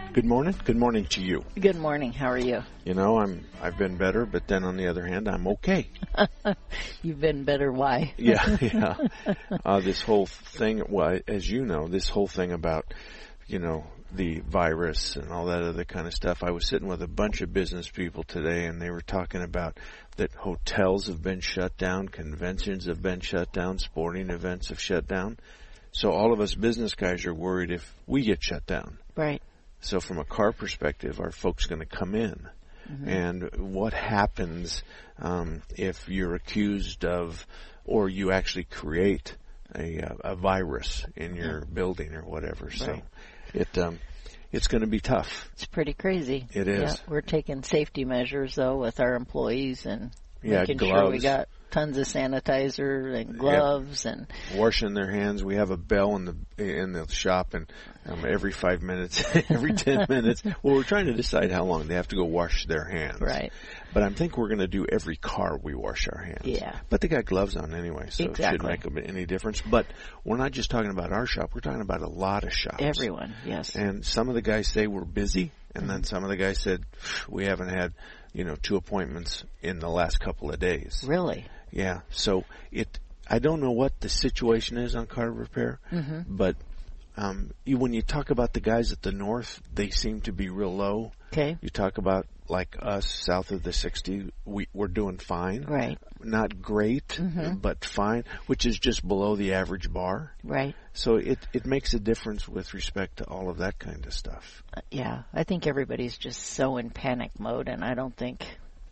Good morning. Good morning to you. Good morning. How are you? You know, I've been better, but then on the other hand, I'm okay. You've been better. Why? Yeah. This whole thing, well, as you know, this whole thing about, the virus and all that other kind of stuff. I was sitting with a bunch of business people today, and they were talking about that hotels have been shut down, conventions have been shut down, sporting events have shut down. So all of us business guys are worried if we get shut down. Right. So from a car perspective, are folks going to come in? Mm-hmm. And what happens if you're accused of, or you actually create a virus in your building or whatever? Right. So it's going to be tough. It's pretty crazy. It is. Yeah, we're taking safety measures, though, with our employees and making gloves. Sure we got tons of sanitizer and gloves and washing their hands. We have a bell in the shop, and every 5 minutes, every 10 minutes. Well, we're trying to decide how long they have to go wash their hands. Right. But I think we're going to do every car we wash our hands. Yeah. But they got gloves on anyway, so exactly. It shouldn't make any difference. But we're not just talking about our shop. We're talking about a lot of shops. Everyone, yes. And some of the guys say we're busy, and then some of the guys said we haven't had 2 appointments in the last couple of days. Really? Yeah. So I don't know what the situation is on car repair, but when you talk about the guys at the north, they seem to be real low. Okay. You talk about like us south of the 60, we're doing fine. Right. Not great, but fine, which is just below the average bar. Right. So it makes a difference with respect to all of that kind of stuff. Yeah. I think everybody's just so in panic mode, and I don't think,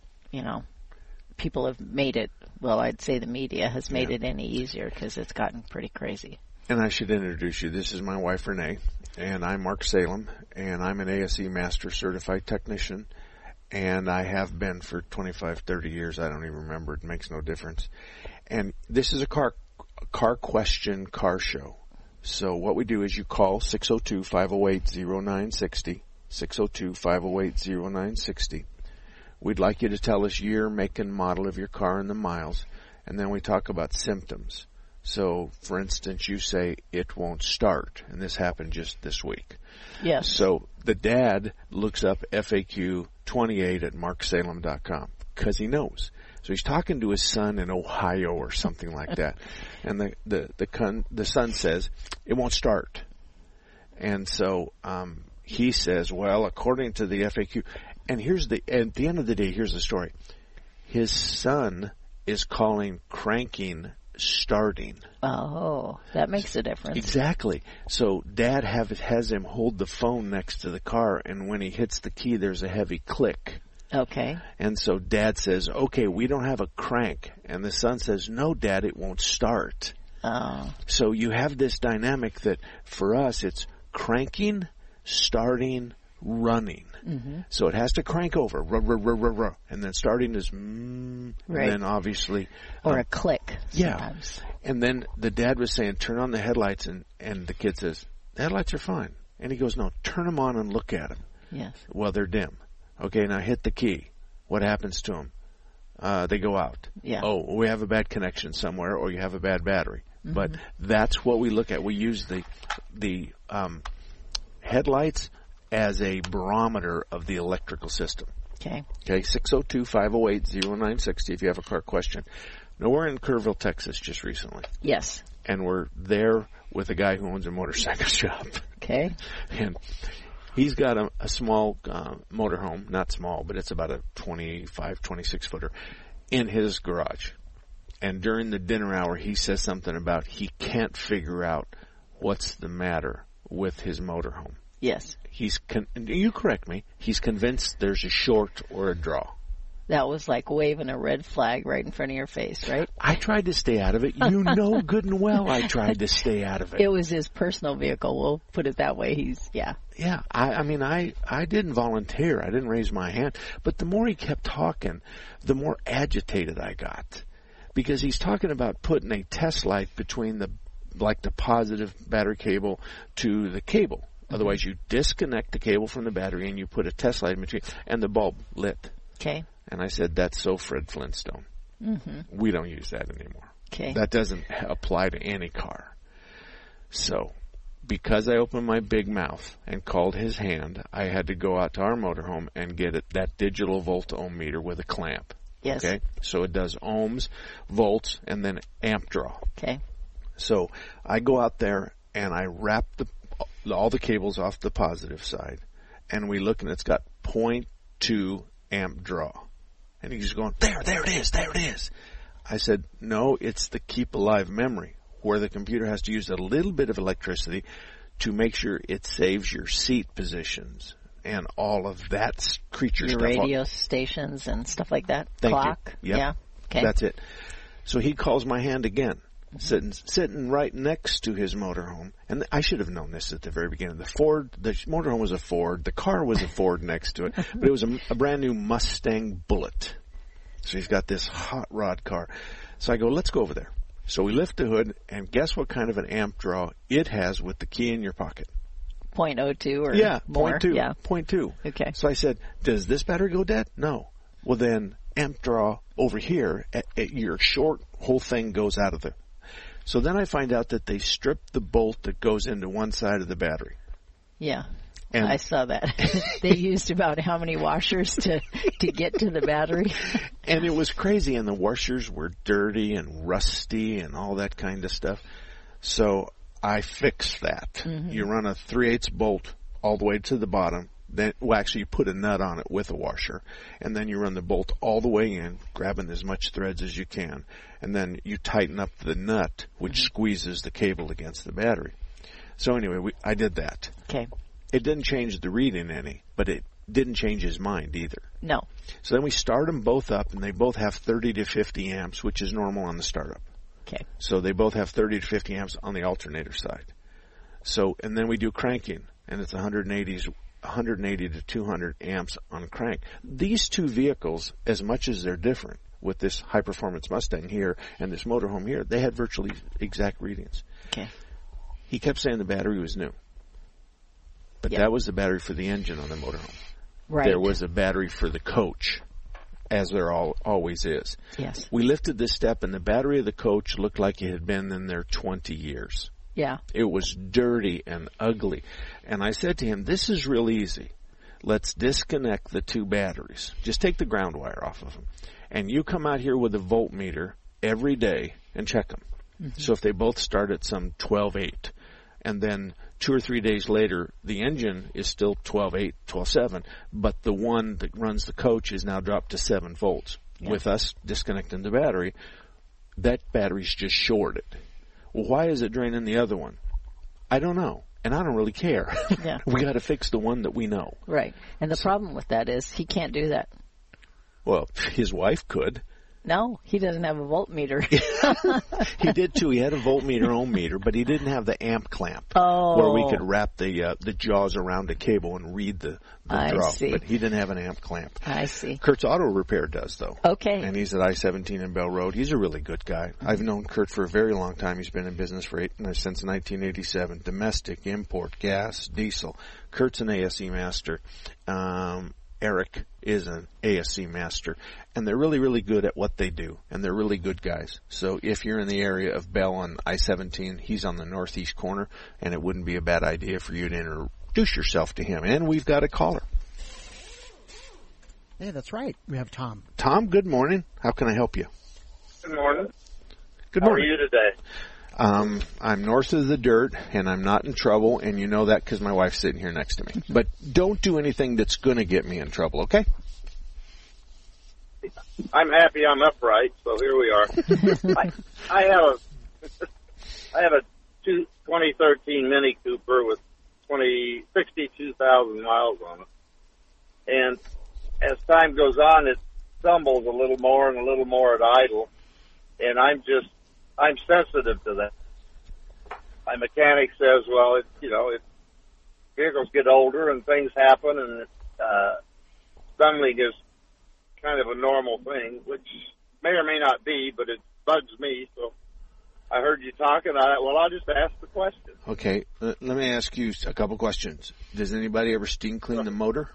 people have made it, well, I'd say the media has made it any easier because it's gotten pretty crazy. And I should introduce you. This is my wife, Renee, and I'm Mark Salem, and I'm an ASE Master Certified Technician, and I have been for 25, 30 years. I don't even remember. It makes no difference. And this is a car question car show. So what we do is you call 602-508-0960, 602-508-0960. We'd like you to tell us year, make, and model of your car and the miles, and then we talk about symptoms. So, for instance, you say it won't start, and this happened just this week. Yes. So the dad looks up FAQ 28 at marksalem.com because he knows. So he's talking to his son in Ohio or something like that, and the son says it won't start, and so he says, well, according to the FAQ. And at the end of the day, here's the story. His son is calling cranking starting. Oh, that makes a difference. Exactly. So Dad has him hold the phone next to the car, and when he hits the key, there's a heavy click. Okay. And so Dad says, okay, we don't have a crank. And the son says, no, Dad, it won't start. Oh. So you have this dynamic that for us, it's cranking, starting, running. So it has to crank over, and then starting is right. And then obviously or a click sometimes. Yeah. And then the dad was saying, turn on the headlights, and the kid says, the headlights are fine. And he goes, no, turn them on and look at them. Yes. Well, they're dim. Okay, now hit the key. What happens to them? They go out. Yeah. Oh, we have a bad connection somewhere, or you have a bad battery. But that's what we look at. We use the headlights as a barometer of the electrical system. Okay. Okay, 602-508-0960 if you have a car question. Now, we're in Kerrville, Texas just recently. Yes. And we're there with a guy who owns a motorcycle shop. Okay. And he's got a small motorhome, not small, but it's about a 25, 26-footer, in his garage. And during the dinner hour, he says something about he can't figure out what's the matter with his motorhome. Yes. You correct me, he's convinced there's a short or a draw. That was like waving a red flag right in front of your face, right? I tried to stay out of it. You know good and well I tried to stay out of it. It was his personal vehicle. We'll put it that way. Yeah. I mean, I didn't volunteer. I didn't raise my hand. But the more he kept talking, the more agitated I got. Because he's talking about putting a test light between the positive battery cable to the cable. Otherwise, you disconnect the cable from the battery and you put a test light in between, and the bulb lit. Okay. And I said, that's so Fred Flintstone. We don't use that anymore. Okay. That doesn't apply to any car. So, because I opened my big mouth and called his hand, I had to go out to our motorhome and get that digital volt ohm meter with a clamp. Yes. Okay? So it does ohms, volts, and then amp draw. Okay. So I go out there and I wrap all the cables off the positive side, and we look and it's got 0.2 amp draw. And he's going, there it is. I said, no, it's the keep alive memory, where the computer has to use a little bit of electricity to make sure it saves your seat positions and all of that creature your stuff. Your radio stations and stuff like that. Thank Clock. you. Yep. Yeah. Okay. That's it. So he calls my hand again, sitting right next to his motorhome. And I should have known this at the very beginning. The motorhome was a Ford. The car was a Ford next to it. But it was a brand new Mustang Bullet. So he's got this hot rod car. So I go, let's go over there. So we lift the hood, and guess what kind of an amp draw it has with the key in your pocket? 0.02 or more? 0.2. Yeah, 0.2. Okay. So I said, does this battery go dead? No. Well, then amp draw over here at your short whole thing goes out of there. So then I find out that they stripped the bolt that goes into one side of the battery. Yeah. And I saw that. They used about how many washers to get to the battery? And it was crazy, and the washers were dirty and rusty and all that kind of stuff. So I fixed that. Mm-hmm. You run a 3/8 bolt all the way to the bottom. Then, actually, you put a nut on it with a washer, and then you run the bolt all the way in, grabbing as much threads as you can, and then you tighten up the nut, which squeezes the cable against the battery. So anyway, I did that. Okay. It didn't change the reading any, but it didn't change his mind either. No. So then we start them both up, and they both have 30 to 50 amps, which is normal on the startup. Okay. So they both have 30 to 50 amps on the alternator side. So, and then we do cranking, and it's 180 to 200 amps on crank. These two vehicles, as much as they're different, with this high-performance Mustang here and this motorhome here, they had virtually exact readings. Okay. He kept saying the battery was new. But that was the battery for the engine on the motorhome. Right. There was a battery for the coach, as there always is. Yes. We lifted this step, and the battery of the coach looked like it had been in there 20 years. Yeah. It was dirty and ugly. And I said to him, this is real easy. Let's disconnect the two batteries. Just take the ground wire off of them. And you come out here with a voltmeter every day and check them. Mm-hmm. So if they both start at some 12.8, and then 2 or 3 days later, the engine is still 12.8, 12.7, but the one that runs the coach is now dropped to 7 volts. Yeah. With us disconnecting the battery, that battery's just shorted. Well, why is it draining the other one? I don't know, and I don't really care. Yeah. We got to fix the one that we know. Right, and the problem with that is he can't do that. Well, his wife could. No, he doesn't have a voltmeter. He did too. He had a voltmeter, ohm meter, but he didn't have the amp clamp where we could wrap the jaws around a cable and read the draw. See. But he didn't have an amp clamp. I see. Kurt's Auto Repair does, though. Okay. And he's at I-17 and Bell Road. He's a really good guy. Mm-hmm. I've known Kurt for a very long time. He's been in business since 1987. Domestic, import, gas, diesel. Kurt's an ASE master. Eric is an ASC master, and they're really, really good at what they do, and they're really good guys. So if you're in the area of Bell on I-17, he's on the northeast corner, and it wouldn't be a bad idea for you to introduce yourself to him. And we've got a caller. Yeah, that's right. We have Tom. Tom, good morning. How can I help you? Good morning. Good morning. How are you today? I'm north of the dirt, and I'm not in trouble, and you know that because my wife's sitting here next to me. But don't do anything that's going to get me in trouble, okay? I'm happy I'm upright, so here we are. I have a 2013 Mini Cooper with 62,000 miles on it. And as time goes on, it stumbles a little more and a little more at idle. And I'm sensitive to that. My mechanic says, well, vehicles get older and things happen, and stumbling is kind of a normal thing, which may or may not be, but it bugs me. So I heard you talking. I'll just ask the question. Okay, let me ask you a couple questions. Does anybody ever steam clean the motor?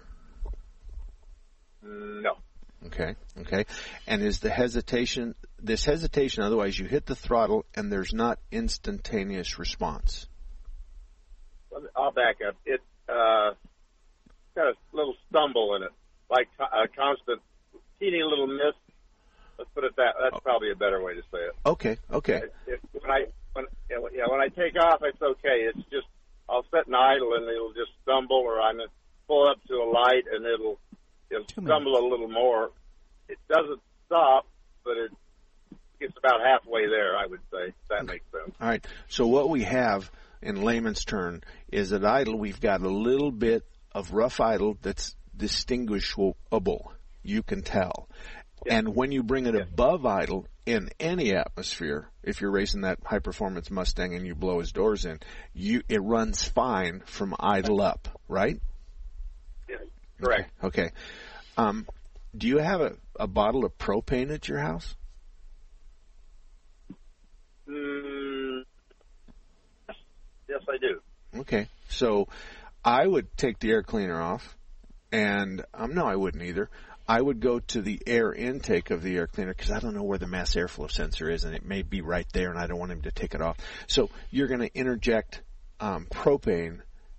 No. Okay. And is this hesitation, otherwise you hit the throttle and there's not instantaneous response? I'll back up. It got a little stumble in it, like a constant teeny little miss. Let's put it that. That's probably a better way to say it. Okay. When I take off, it's okay. It's just I'll set an idle and it'll just stumble, or I'm gonna pull up to a light and it'll stumble a little more. It doesn't stop, but it gets about halfway there, I would say. If that makes sense. All right. So what we have in layman's term is at idle, we've got a little bit of rough idle that's distinguishable. You can tell. Yeah. And when you bring it above idle in any atmosphere, if you're racing that high-performance Mustang and you blow his doors in, it runs fine from idle up, right? Yeah, correct. Okay. Do you have a bottle of propane at your house? Yes, I do. Okay. So I would take the air cleaner off, and no, I wouldn't either. I would go to the air intake of the air cleaner because I don't know where the mass airflow sensor is, and it may be right there, and I don't want him to take it off. So you're going to interject propane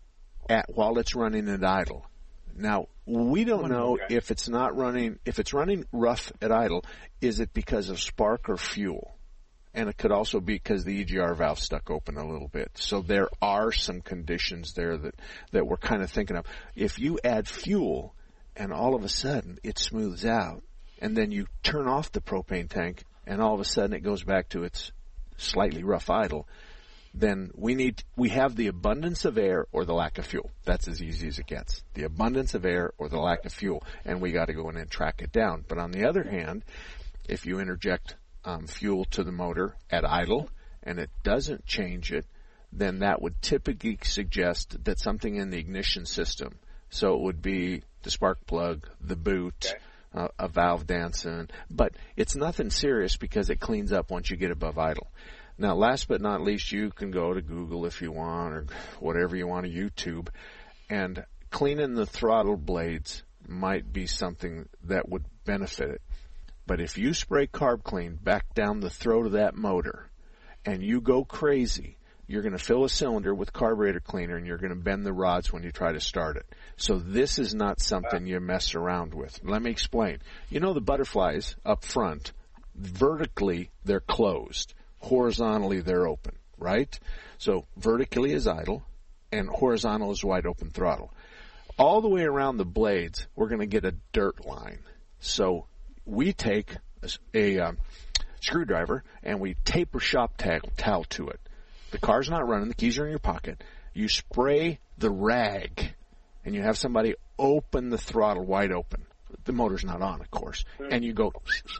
while it's running at idle. Now, we don't know if it's running rough at idle, is it because of spark or fuel? And it could also be because the EGR valve stuck open a little bit. So there are some conditions there that we're kind of thinking of. If you add fuel and all of a sudden it smooths out, and then you turn off the propane tank and all of a sudden it goes back to its slightly rough idle, then we have the abundance of air or the lack of fuel. That's as easy as it gets. The abundance of air or the lack of fuel, and we got to go in and track it down. But on the other hand, if you interject fuel to the motor at idle and it doesn't change it, then that would typically suggest that something in the ignition system, so it would be the spark plug, the boot, a valve dancing, but it's nothing serious because it cleans up once you get above idle. Now, last but not least, you can go to Google if you want, or whatever you want to YouTube, and cleaning the throttle blades might be something that would benefit it. But if you spray Carb Clean back down the throat of that motor and you go crazy, you're going to fill a cylinder with carburetor cleaner and you're going to bend the rods when you try to start it. So this is not something you mess around with. Let me explain. You know the butterflies up front, vertically they're closed. Horizontally they're open, right? So vertically is idle and horizontal is wide open throttle. All the way around the blades, we're going to get a dirt line. So we take a screwdriver and we tape a shop towel to it. The car's not running. The keys are in your pocket. You spray the rag and you have somebody open the throttle wide open. The motor's not on, of course. And you go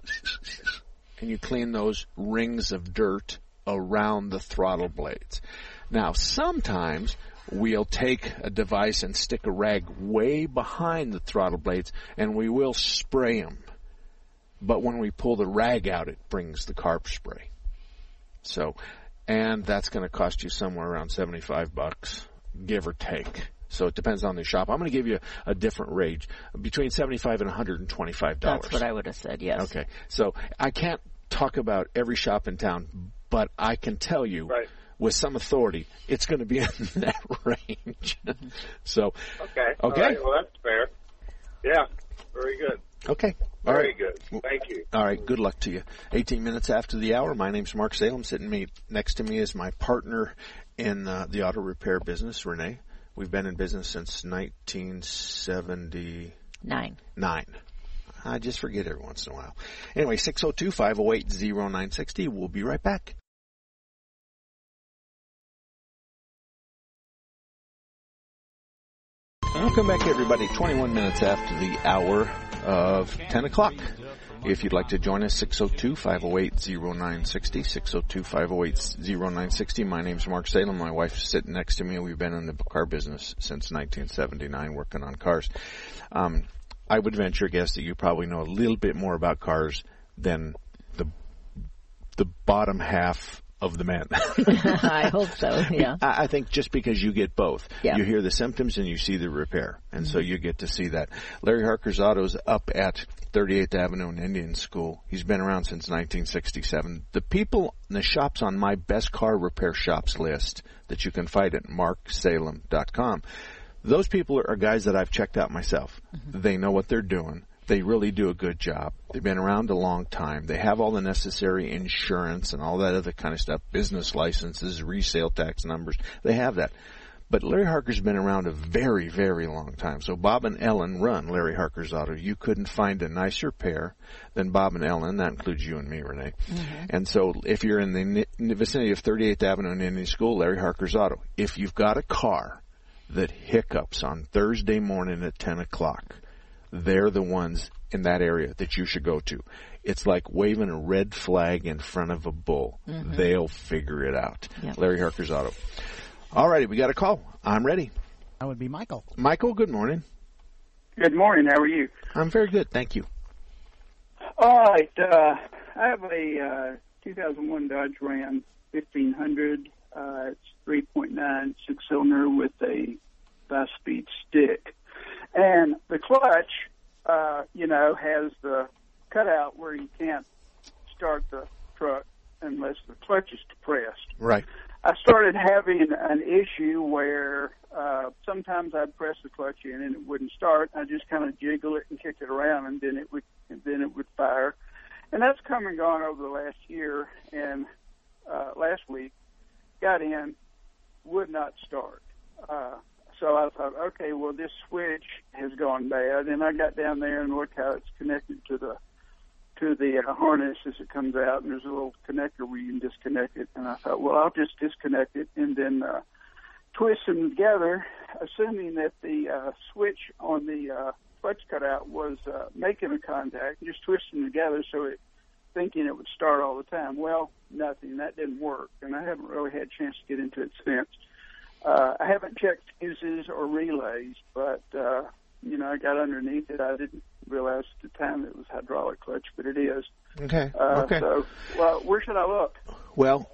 and you clean those rings of dirt around the throttle blades. Now, sometimes we'll take a device and stick a rag way behind the throttle blades and we will spray them. But when we pull the rag out, it brings the carb spray. So, and that's going to cost you somewhere around $75, give or take. So it depends on the shop. I'm going to give you a different range, between $75 and $125. That's what I would have said, yes. Okay. So I can't talk about every shop in town, but I can tell you with some authority, it's going to be in that range. So, okay. All right. Well, that's fair. Yeah. Very good. Okay. Very good. Thank you. All right. Good luck to you. 18 minutes after the hour. My name's Mark Salem. Sitting next to me is my partner in the auto repair business, Renee. We've been in business since 1979. I just forget every once in a while. Anyway, 602-508-0960. We'll be right back. Welcome back, everybody. 21 minutes after the hour of 10 o'clock. If you'd like to join us, 602-508-0960, 602-508-0960. My name's Mark Salem. My wife's sitting next to me. We've been in the car business since 1979, working on cars. I would venture a guess that you probably know a little bit more about cars than the bottom half of the men. I hope so, yeah. I think just because you get both. Yeah. You hear the symptoms and you see the repair. And so you get to see that. Larry Harker's Auto's up at 38th Avenue and Indian School. He's been around since 1967. The people in the shops on my best car repair shops list that you can find at marksalem.com, those people are guys that I've checked out myself. They know what they're doing. They really do a good job. They've been around a long time. They have all the necessary insurance and all that other kind of stuff, business licenses, resale tax numbers. They have that. But Larry Harker's been around a very, very long time. So Bob and Ellen run Larry Harker's Auto. You couldn't find a nicer pair than Bob and Ellen. That includes you and me, Renee. And so if you're in the vicinity of 38th Avenue and Indian School, Larry Harker's Auto. If you've got a car that hiccups on Thursday morning at 10 o'clock, they're the ones in that area that you should go to. It's like waving a red flag in front of a bull. They'll figure it out. Yep. Larry Harker's Auto. All righty, we got a call. I'm ready. That would be Michael. Michael, good morning. Good morning. How are you? I'm very good, thank you. All right. I have a 2001 Dodge Ram 1500. It's 3.9 6-cylinder with a 5-speed stick. And the clutch, has the cutout where you can't start the truck unless the clutch is depressed. Right. I started having an issue where sometimes I'd press the clutch in and it wouldn't start. I just kind of jiggle it and kick it around, and then it would fire. And that's come and gone over the last year. And last week, got in, would not start. So I thought, okay, well, this switch has gone bad. And I got down there and looked how it's connected to the harness as it comes out, and there's a little connector where you can disconnect it. And I thought, well, I'll just disconnect it and then twist them together, assuming that the switch on the clutch cutout was making a contact, just twist them together thinking it would start all the time. Well, nothing. That didn't work, and I haven't really had a chance to get into it since. I haven't checked fuses or relays, but, I got underneath it. I didn't realize at the time it was hydraulic clutch, but it is. Okay. So, well, where should I look? Well,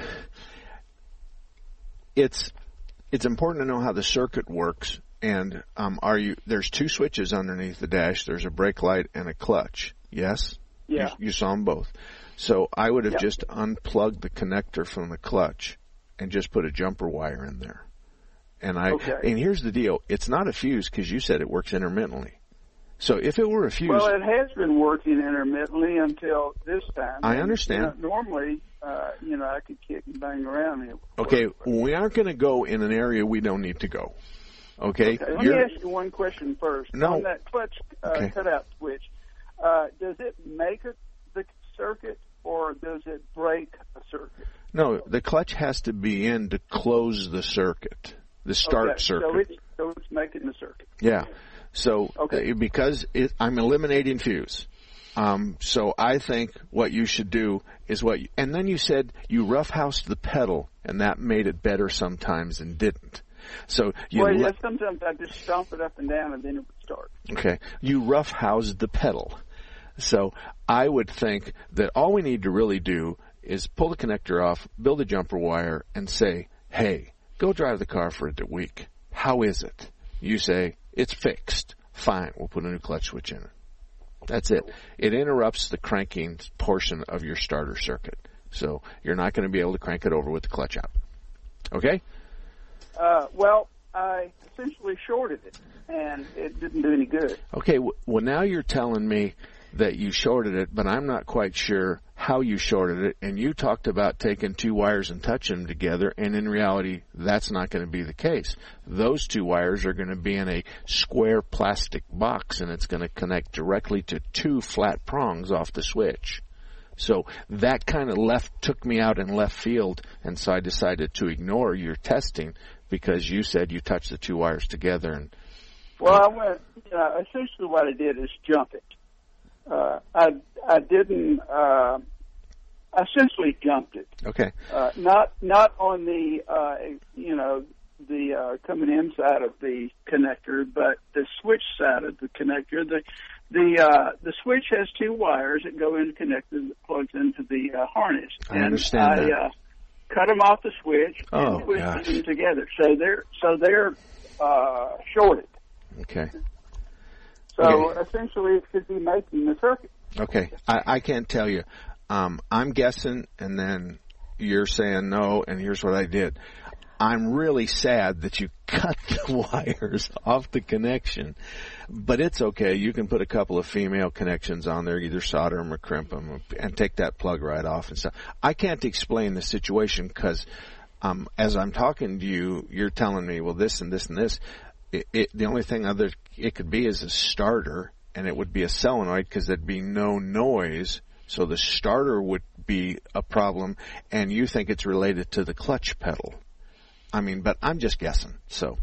it's important to know how the circuit works. And there's two switches underneath the dash. There's a brake light and a clutch. Yes? Yeah. You saw them both. So I would have just unplugged the connector from the clutch and just put a jumper wire in there. And and here's the deal. It's not a fuse because you said it works intermittently. So if it were a fuse... Well, it has been working intermittently until this time. I understand. Normally, I could kick and bang around it. Okay, we aren't going to go in an area we don't need to go. Okay? Let me ask you one question first. No. On that clutch cutout switch, does it make the circuit or does it break a circuit? No, the clutch has to be in to close the circuit, the start circuit. So it's making the circuit. Yeah. So because I'm eliminating fuse. So I think what you should do is and then you said you roughhoused the pedal and that made it better sometimes and didn't. So sometimes I just stomp it up and down and then it would start. Okay. You roughhoused the pedal. So I would think that all we need to really do is pull the connector off, build a jumper wire, and say, hey, go drive the car for a week. How is it? You say, it's fixed. Fine, we'll put a new clutch switch in it. That's it. It interrupts the cranking portion of your starter circuit. So you're not going to be able to crank it over with the clutch out. Okay? Well, I essentially shorted it, and it didn't do any good. Okay, well, now you're telling me that you shorted it, but I'm not quite sure how you shorted it, and you talked about taking two wires and touching them together, and in reality, that's not going to be the case. Those two wires are going to be in a square plastic box, and it's going to connect directly to two flat prongs off the switch. So that kind of took me out in left field, and so I decided to ignore your testing because you said you touched the two wires together. And well, I went, essentially what I did is jump it. I didn't. I essentially jumped it. Okay. Not on the the coming in side of the connector, but the switch side of the connector. The switch has two wires that go into the connector that plugs into the harness. I understand that. cut them off the switch, and twist them together. So they're shorted. Okay. So essentially, it should be making the circuit. Okay. I can't tell you. I'm guessing, and then you're saying no, and here's what I did. I'm really sad that you cut the wires off the connection, but it's okay. You can put a couple of female connections on there, either solder them or crimp them, and take that plug right off and stuff. I can't explain the situation because as I'm talking to you, you're telling me, well, this and this and this. The only thing it could be is a starter, and it would be a solenoid because there'd be no noise. So the starter would be a problem, and you think it's related to the clutch pedal. I mean, but I'm just guessing. So,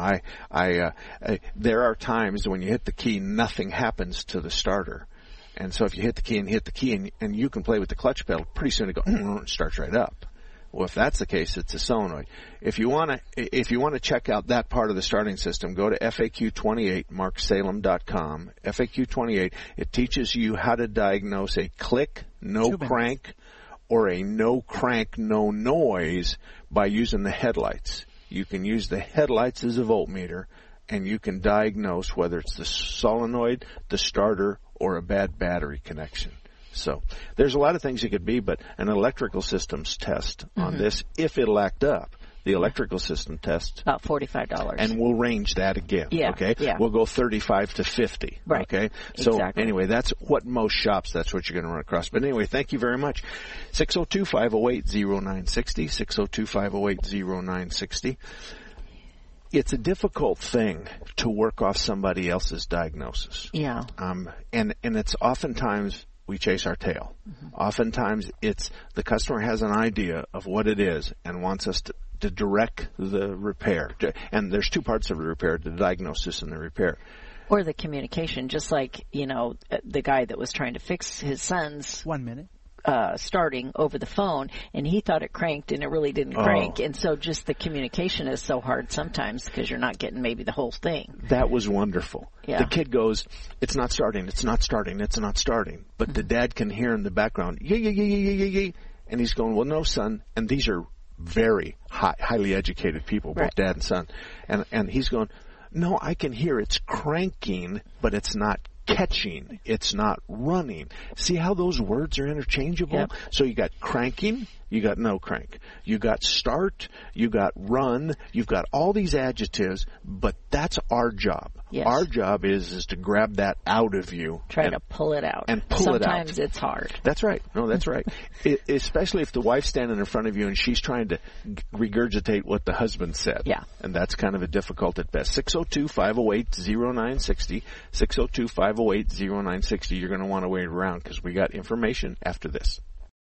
there are times when you hit the key, nothing happens to the starter. And so if you hit the key and you can play with the clutch pedal, pretty soon it starts right up. Well, if that's the case, it's a solenoid. If you want to check out that part of the starting system, go to FAQ28, marksalem.com. FAQ28, it teaches you how to diagnose a click, no crank, or a no crank, no noise by using the headlights. You can use the headlights as a voltmeter, and you can diagnose whether it's the solenoid, the starter, or a bad battery connection. So there's a lot of things it could be, but an electrical systems test on this, if it'll act up, the electrical system test. About $45. And we'll range that again. Yeah. Okay. Yeah. We'll go 35 to 50. Right. Okay. So exactly. Anyway, that's what most shops, that's what you're going to run across. But anyway, thank you very much. 602-508-0960. 602-508-0960. It's a difficult thing to work off somebody else's diagnosis. Yeah. And it's oftentimes we chase our tail. Oftentimes it's the customer has an idea of what it is and wants us to direct the repair. And there's two parts of the repair, the diagnosis and the repair. Or the communication, just like, the guy that was trying to fix his son's 1 minute. Starting over the phone, and he thought it cranked, and it really didn't crank. And so just the communication is so hard sometimes because you're not getting maybe the whole thing. That was wonderful. Yeah. The kid goes, it's not starting, it's not starting, it's not starting. But the dad can hear in the background, yay. And he's going, well, no, son. And these are very highly educated people, both dad and son. And he's going, no, I can hear it's cranking, but it's not catching, it's not running. See how those words are interchangeable? Yep. So you got cranking, you got no crank. You got start, you got run, you've got all these adjectives, but that's our job. Yes. Our job is to grab that out of you. Try to pull it out. And pull it out. Sometimes it's hard. That's right. No, that's right. Especially if the wife's standing in front of you and she's trying to regurgitate what the husband said. Yeah. And that's kind of a difficult at best. 602-508-0960. 602-508-0960. You're going to want to wait around because we got information after this.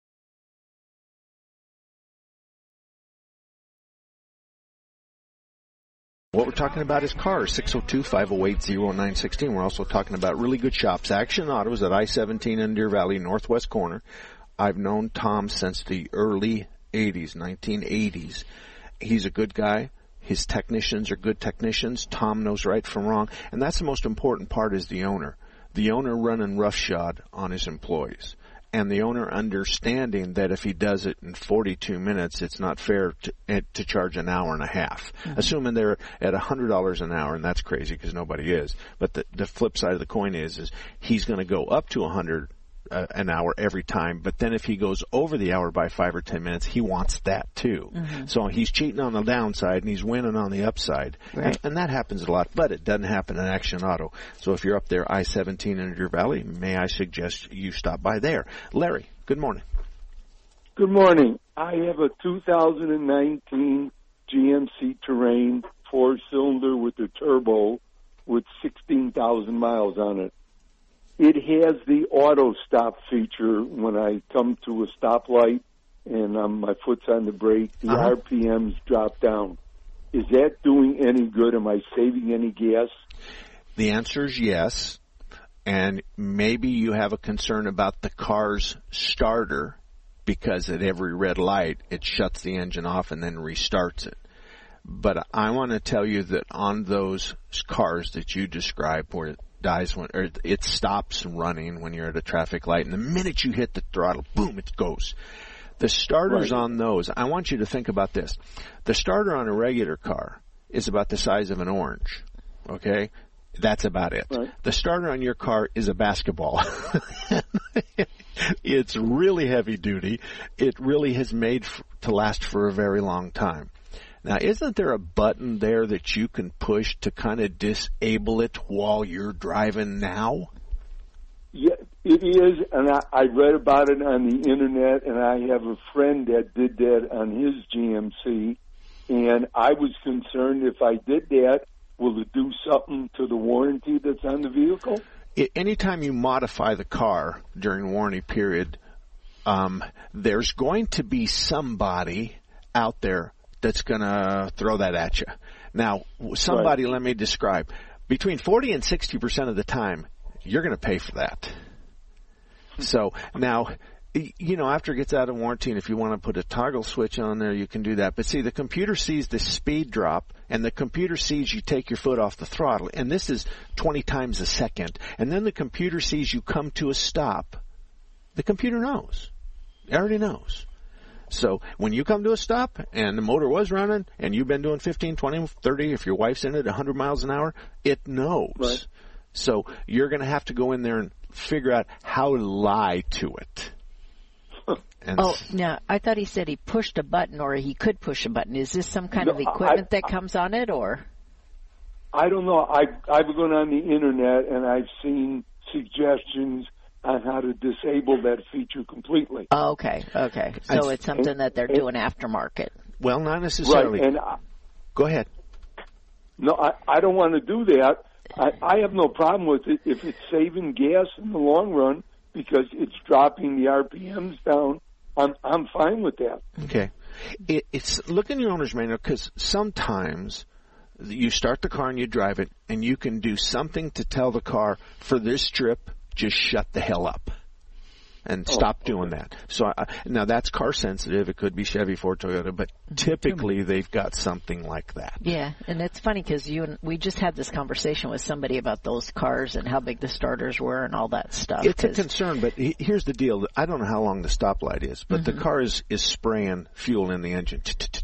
What we're talking about is cars, 602-508-0960. And we're also talking about really good shops. Action Autos at I-17 in Deer Valley, northwest corner. I've known Tom since the early 80s, 1980s. He's a good guy. His technicians are good technicians. Tom knows right from wrong. And that's the most important part is the owner. The owner running roughshod on his employees. And the owner understanding that if he does it in 42 minutes, it's not fair to charge an hour and a half. Mm-hmm. Assuming they're at $100 an hour, and that's crazy because nobody is. But the flip side of the coin is he's going to go up to $100 an hour every time. But then if he goes over the hour by 5 or 10 minutes, he wants that too. Mm-hmm. So he's cheating on the downside and he's winning on the upside. Right. And that happens a lot, but it doesn't happen in Action Auto. So if you're up there, I-17 in Deer Valley, may I suggest you stop by there. Larry, good morning. Good morning. I have a 2019 GMC Terrain 4-cylinder with a turbo with 16,000 miles on it. It has the auto stop feature when I come to a stoplight and my foot's on the brake, the RPMs drop down. Is that doing any good? Am I saving any gas? The answer is yes. And maybe you have a concern about the car's starter because at every red light it shuts the engine off and then restarts it. But I want to tell you that on those cars that you described where it stops running when you're at a traffic light, and the minute you hit the throttle, boom, it goes. The starters Right. on those, I want you to think about this. The starter on a regular car is about the size of an orange, okay? That's about it. Right. The starter on your car is a basketball. It's really heavy duty. It really has made to last for a very long time. Now, isn't there a button there that you can push to kind of disable it while you're driving now? Yeah, it is, and I read about it on the internet, and I have a friend that did that on his GMC, and I was concerned if I did that, will it do something to the warranty that's on the vehicle? Anytime you modify the car during warranty period, there's going to be somebody out there that's going to throw that at you. Now, somebody, Let me describe. Between 40 and 60% of the time, you're going to pay for that. So now, after it gets out of warranty, and if you want to put a toggle switch on there, you can do that. But see, the computer sees the speed drop, and the computer sees you take your foot off the throttle, and this is 20 times a second. And then the computer sees you come to a stop. The computer knows. It already knows. So when you come to a stop and the motor was running and you've been doing 15, 20, 30, if your wife's in it, 100 miles an hour, it knows. Right. So you're going to have to go in there and figure out how to lie to it. And now, I thought he said he pushed a button, or he could push a button. Is this some kind of equipment that comes on it, or? I don't know. I've gone on the internet, and I've seen suggestions on how to disable that feature completely. Oh, okay. So it's something that they're doing aftermarket. Well, not necessarily. Right, and go ahead. No, I don't want to do that. I have no problem with it if it's saving gas in the long run because it's dropping the RPMs down. I'm fine with that. Okay. It's look in your owner's manual because sometimes you start the car and you drive it, and you can do something to tell the car for this trip, just shut the hell up and stop doing that. So now that's car sensitive. It could be Chevy, Ford, Toyota, but typically they've got something like that. Yeah, and it's funny because we just had this conversation with somebody about those cars and how big the starters were and all that stuff. It's a concern, but here's the deal. I don't know how long the stoplight is, but the car is spraying fuel in the engine.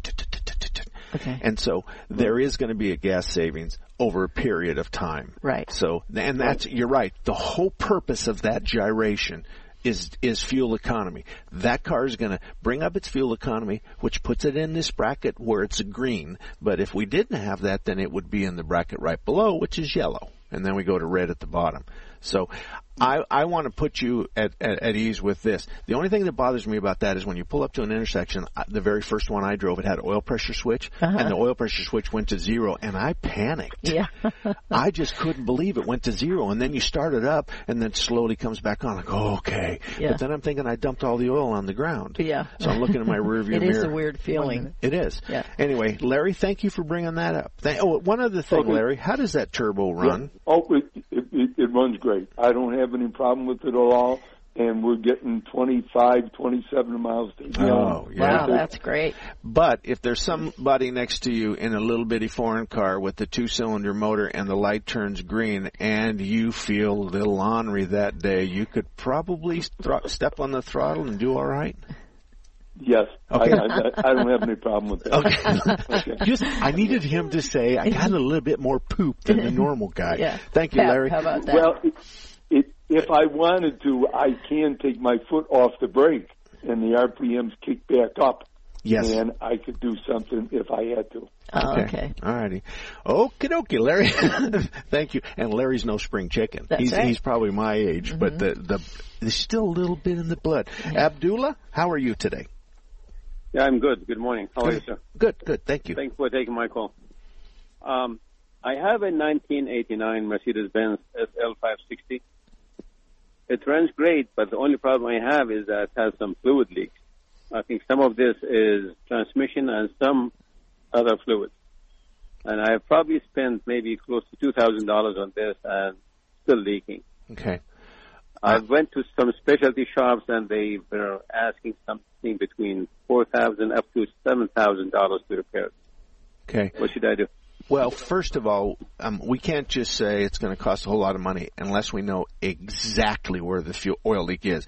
Okay. And so there is going to be a gas savings over a period of time. Right. So, and you're right. The whole purpose of that gyration is fuel economy. That car is going to bring up its fuel economy, which puts it in this bracket where it's green. But if we didn't have that, then it would be in the bracket right below, which is yellow. And then we go to red at the bottom. So I want to put you at ease with this. The only thing that bothers me about that is when you pull up to an intersection, the very first one I drove, it had an oil pressure switch, and the oil pressure switch went to 0, and I panicked. Yeah. I just couldn't believe it went to 0, and then you start it up, and then slowly comes back on. I go, okay. Yeah. But then I'm thinking I dumped all the oil on the ground. Yeah. So I'm looking in my rearview mirror. It is a weird feeling. It is. Yeah. Anyway, Larry, thank you for bringing that up. One other thing, Okay. Larry. How does that turbo run? Yeah. Oh, it runs great. I don't have any problem with it at all, and we're getting 25, 27 miles to the Oh, yeah. Wow, that's great. But if there's somebody next to you in a little bitty foreign car with the 2-cylinder motor and the light turns green and you feel a little ornery that day, you could probably step on the throttle and do all right? Yes. Okay. I don't have any problem with that. Okay. I needed him to say I got a little bit more poop than the normal guy. Yeah. Thank you, Pat, Larry. how about that? Well, if I wanted to, I can take my foot off the brake and the RPMs kick back up. Yes. And I could do something if I had to. Oh, okay. All righty. Okie dokie, Larry. Thank you. And Larry's no spring chicken. That's right. He's probably my age, but there's still a little bit in the blood. Yeah. Abdullah, how are you today? Yeah, I'm good. Good morning. How are you, sir? Good. Thank you. Thanks for taking my call. I have a 1989 Mercedes-Benz SL560. It runs great, but the only problem I have is that it has some fluid leaks. I think some of this is transmission and some other fluid. And I have probably spent maybe close to $2,000 on this and still leaking. Okay. I went to some specialty shops and they were asking something between $4,000 up to $7,000 to repair it. Okay. What should I do? Well, first of all, we can't just say it's going to cost a whole lot of money unless we know exactly where the oil leak is.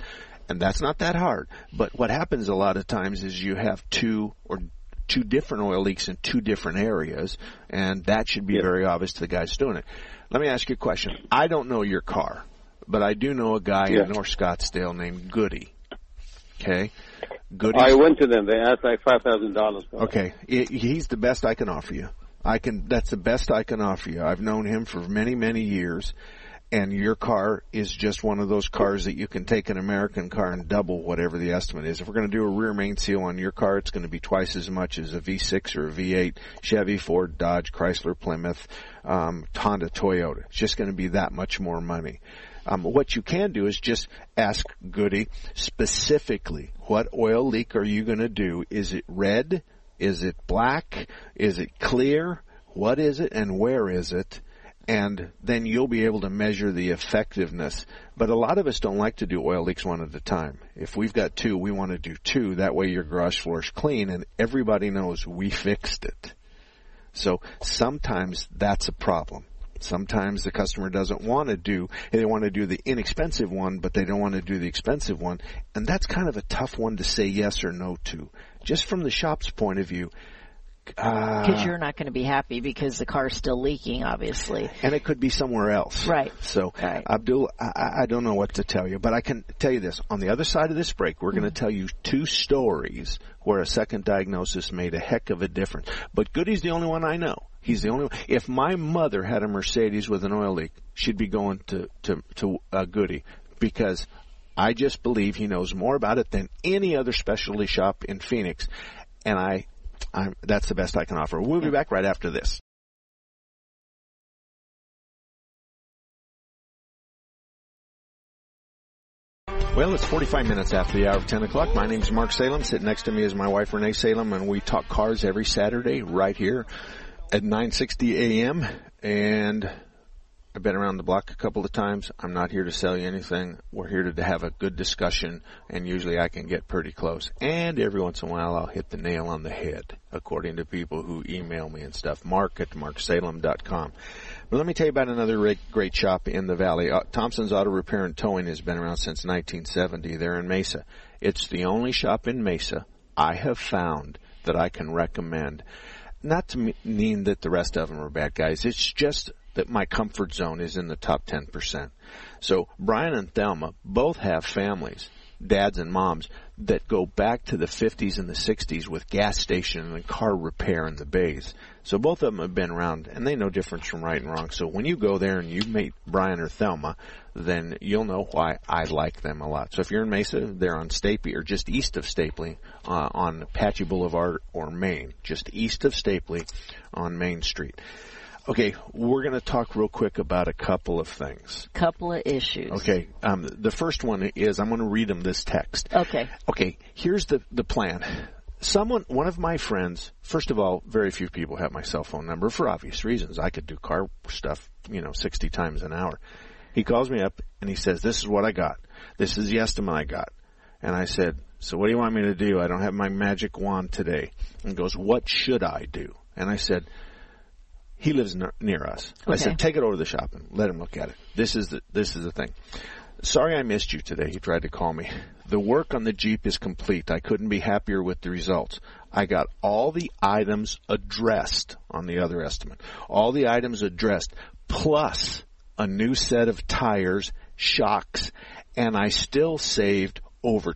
And that's not that hard. But what happens a lot of times is you have two different oil leaks in two different areas, and that should be very obvious to the guy that's doing it. Let me ask you a question. I don't know your car, but I do know a guy in North Scottsdale named Goody. Okay? Goody. I went to them. They asked like $5,000 for it. Okay. He's the best I can offer you. That's the best I can offer you. I've known him for many, many years. And your car is just one of those cars that you can take an American car and double whatever the estimate is. If we're going to do a rear main seal on your car, it's going to be twice as much as a V6 or a V8, Chevy, Ford, Dodge, Chrysler, Plymouth, Honda, Toyota. It's just going to be that much more money. What you can do is just ask Goody specifically, what oil leak are you going to do? Is it red? Is it black? Is it clear? What is it and where is it? And then you'll be able to measure the effectiveness. But a lot of us don't like to do oil leaks one at a time. If we've got two, we want to do two. That way your garage floor is clean and everybody knows we fixed it. So sometimes that's a problem. Sometimes the customer doesn't want to do, they want to do the inexpensive one, but they don't want to do the expensive one. And that's kind of a tough one to say yes or no to. Just from the shop's point of view, because you're not going to be happy because the car's still leaking, obviously. And it could be somewhere else. Right. So, right. Abdul, I don't know what to tell you, but I can tell you this. On the other side of this break, we're going to tell you two stories where a second diagnosis made a heck of a difference. But Goody's the only one I know. He's the only one. If my mother had a Mercedes with an oil leak, she'd be going to Goody, because I just believe he knows more about it than any other specialty shop in Phoenix. And that's the best I can offer. We'll be back right after this. Well, it's 45 minutes after the hour of 10 o'clock. My name's Mark Salem. Sitting next to me is my wife, Renee Salem, and we talk cars every Saturday right here at 9:60 a.m. And I've been around the block a couple of times. I'm not here to sell you anything. We're here to have a good discussion, and usually I can get pretty close. And every once in a while I'll hit the nail on the head, according to people who email me and stuff. Mark@marksalem.com. But let me tell you about another great shop in the Valley. Thompson's Auto Repair and Towing has been around since 1970. They're in Mesa. It's the only shop in Mesa I have found that I can recommend. Not to mean that the rest of them are bad guys. It's just that my comfort zone is in the top 10%. So Brian and Thelma both have families, dads and moms, that go back to the 50s and the 60s with gas station and car repair in the bays. So both of them have been around, and they know difference from right and wrong. So when you go there and you meet Brian or Thelma, then you'll know why I like them a lot. So if you're in Mesa, they're on Stapley, or just east of Stapley, on Apache Boulevard or Main, just east of Stapley on Main Street. Okay, we're going to talk real quick about a couple of things. Couple of issues. Okay, the first one is, I'm going to read them this text. Okay. Okay, here's the plan. One of my friends, first of all, very few people have my cell phone number for obvious reasons. I could do car stuff, 60 times an hour. He calls me up and he says, this is what I got. This is the estimate I got. And I said, so what do you want me to do? I don't have my magic wand today. And he goes, what should I do? And I said, he lives near us. Okay. I said, take it over to the shop and let him look at it. This is the thing. Sorry I missed you today. He tried to call me. The work on the Jeep is complete. I couldn't be happier with the results. I got all the items addressed on the other estimate. All the items addressed, plus a new set of tires, shocks, and I still saved over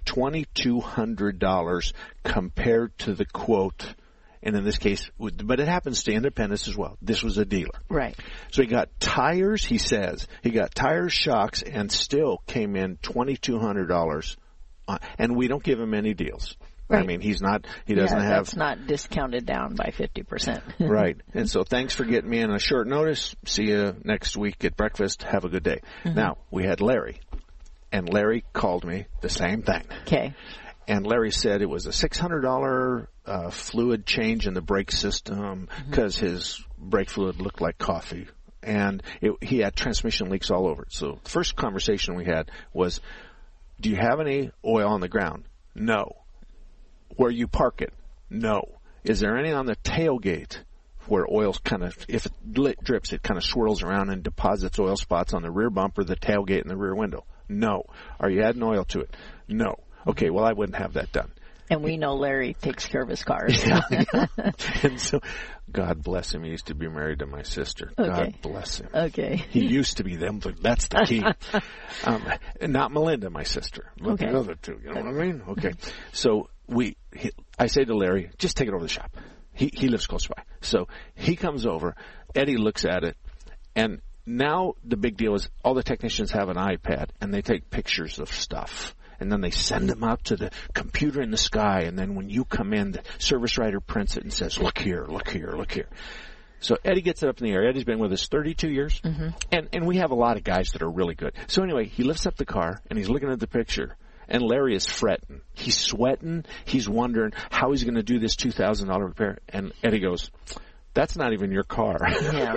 $2,200 compared to the quote. And in this case, but it happens to independents as well. This was a dealer. Right. So he got tires, he says. He got tires, shocks, and still came in $2,200. And we don't give him any deals. Right. I mean, he doesn't have. That's not discounted down by 50%. Right. And so thanks for getting me in a short notice. See you next week at breakfast. Have a good day. Mm-hmm. Now, we had Larry. And Larry called me the same thing. Okay. And Larry said it was a $600 fluid change in the brake system because his brake fluid looked like coffee. And he had transmission leaks all over it. So the first conversation we had was, do you have any oil on the ground? No. Where you park it? No. Is there any on the tailgate where oil kind of, if it drips, it kind of swirls around and deposits oil spots on the rear bumper, the tailgate, and the rear window? No. Are you adding oil to it? No. Okay, well, I wouldn't have that done. And we know Larry takes care of his cars. Yeah. And so, God bless him. He used to be married to my sister. Okay. God bless him. Okay. He used to be them. That's the key. Not Melinda, my sister. But Okay. the other two. You know what I mean? Okay. So I say to Larry, just take it over to the shop. He lives close by. So he comes over. Eddie looks at it. And now the big deal is all the technicians have an iPad and they take pictures of stuff. And then they send them out to the computer in the sky. And then when you come in, the service writer prints it and says, look here, look here, look here. So Eddie gets it up in the air. Eddie's been with us 32 years. Mm-hmm. And we have a lot of guys that are really good. So anyway, he lifts up the car and he's looking at the picture. And Larry is fretting. He's sweating. He's wondering how he's going to do this $2,000 repair. And Eddie goes, that's not even your car. Yeah.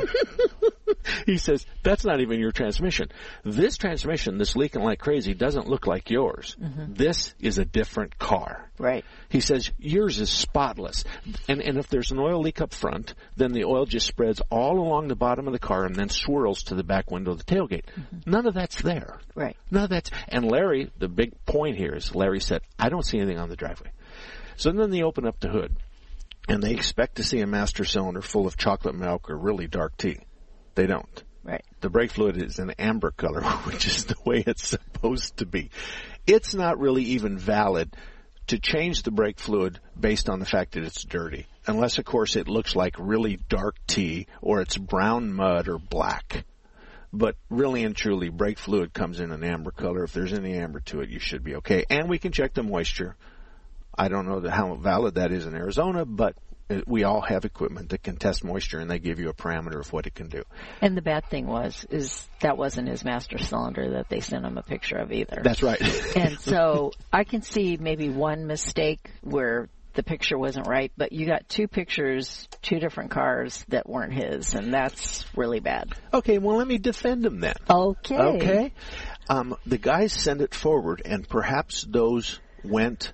He says, that's not even your transmission. This transmission, this leaking like crazy, doesn't look like yours. Mm-hmm. This is a different car. Right. He says, yours is spotless. And if there's an oil leak up front, then the oil just spreads all along the bottom of the car and then swirls to the back window of the tailgate. Mm-hmm. None of that's there. Right. None of that's, and Larry, the big point here is Larry said, I don't see anything on the driveway. So then they open up the hood and they expect to see a master cylinder full of chocolate milk or really dark tea. They don't. Right. The brake fluid is an amber color, which is the way it's supposed to be. It's not really even valid to change the brake fluid based on the fact that it's dirty, unless, of course, it looks like really dark tea or it's brown mud or black. But really and truly, brake fluid comes in an amber color. If there's any amber to it, you should be okay. And we can check the moisture. I don't know how valid that is in Arizona, but we all have equipment that can test moisture, and they give you a parameter of what it can do. And the bad thing is that wasn't his master cylinder that they sent him a picture of either. That's right. And so I can see maybe one mistake where the picture wasn't right, but you got two pictures, two different cars that weren't his, and that's really bad. Okay, well, let me defend him then. Okay. Okay. The guys send it forward, and perhaps those went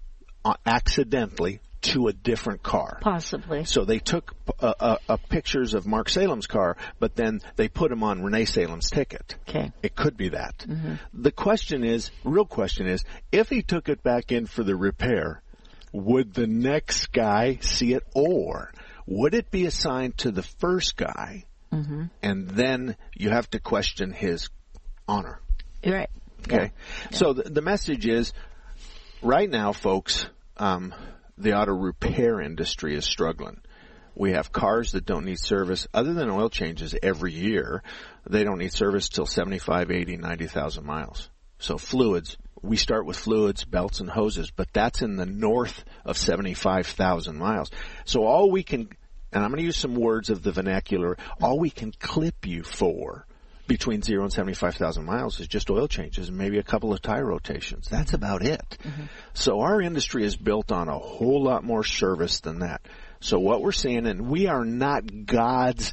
accidentally to a different car. Possibly. So they took pictures of Mark Salem's car, but then they put them on Renee Salem's ticket. Okay. It could be that. Mm-hmm. The real question is, if he took it back in for the repair, would the next guy see it, or would it be assigned to the first guy, mm-hmm. and then you have to question his honor? You're right. Okay. Yeah. So the message is, right now, folks, the auto repair industry is struggling. We have cars that don't need service. Other than oil changes every year, they don't need service till 75, 80, 90,000 miles. So fluids, we start with fluids, belts, and hoses, but that's in the north of 75,000 miles. So all we can, and I'm going to use some words of the vernacular, all we can clip you for between 0 and 75,000 miles is just oil changes and maybe a couple of tire rotations. That's about it. Mm-hmm. So our industry is built on a whole lot more service than that. So what we're seeing, and we are not God's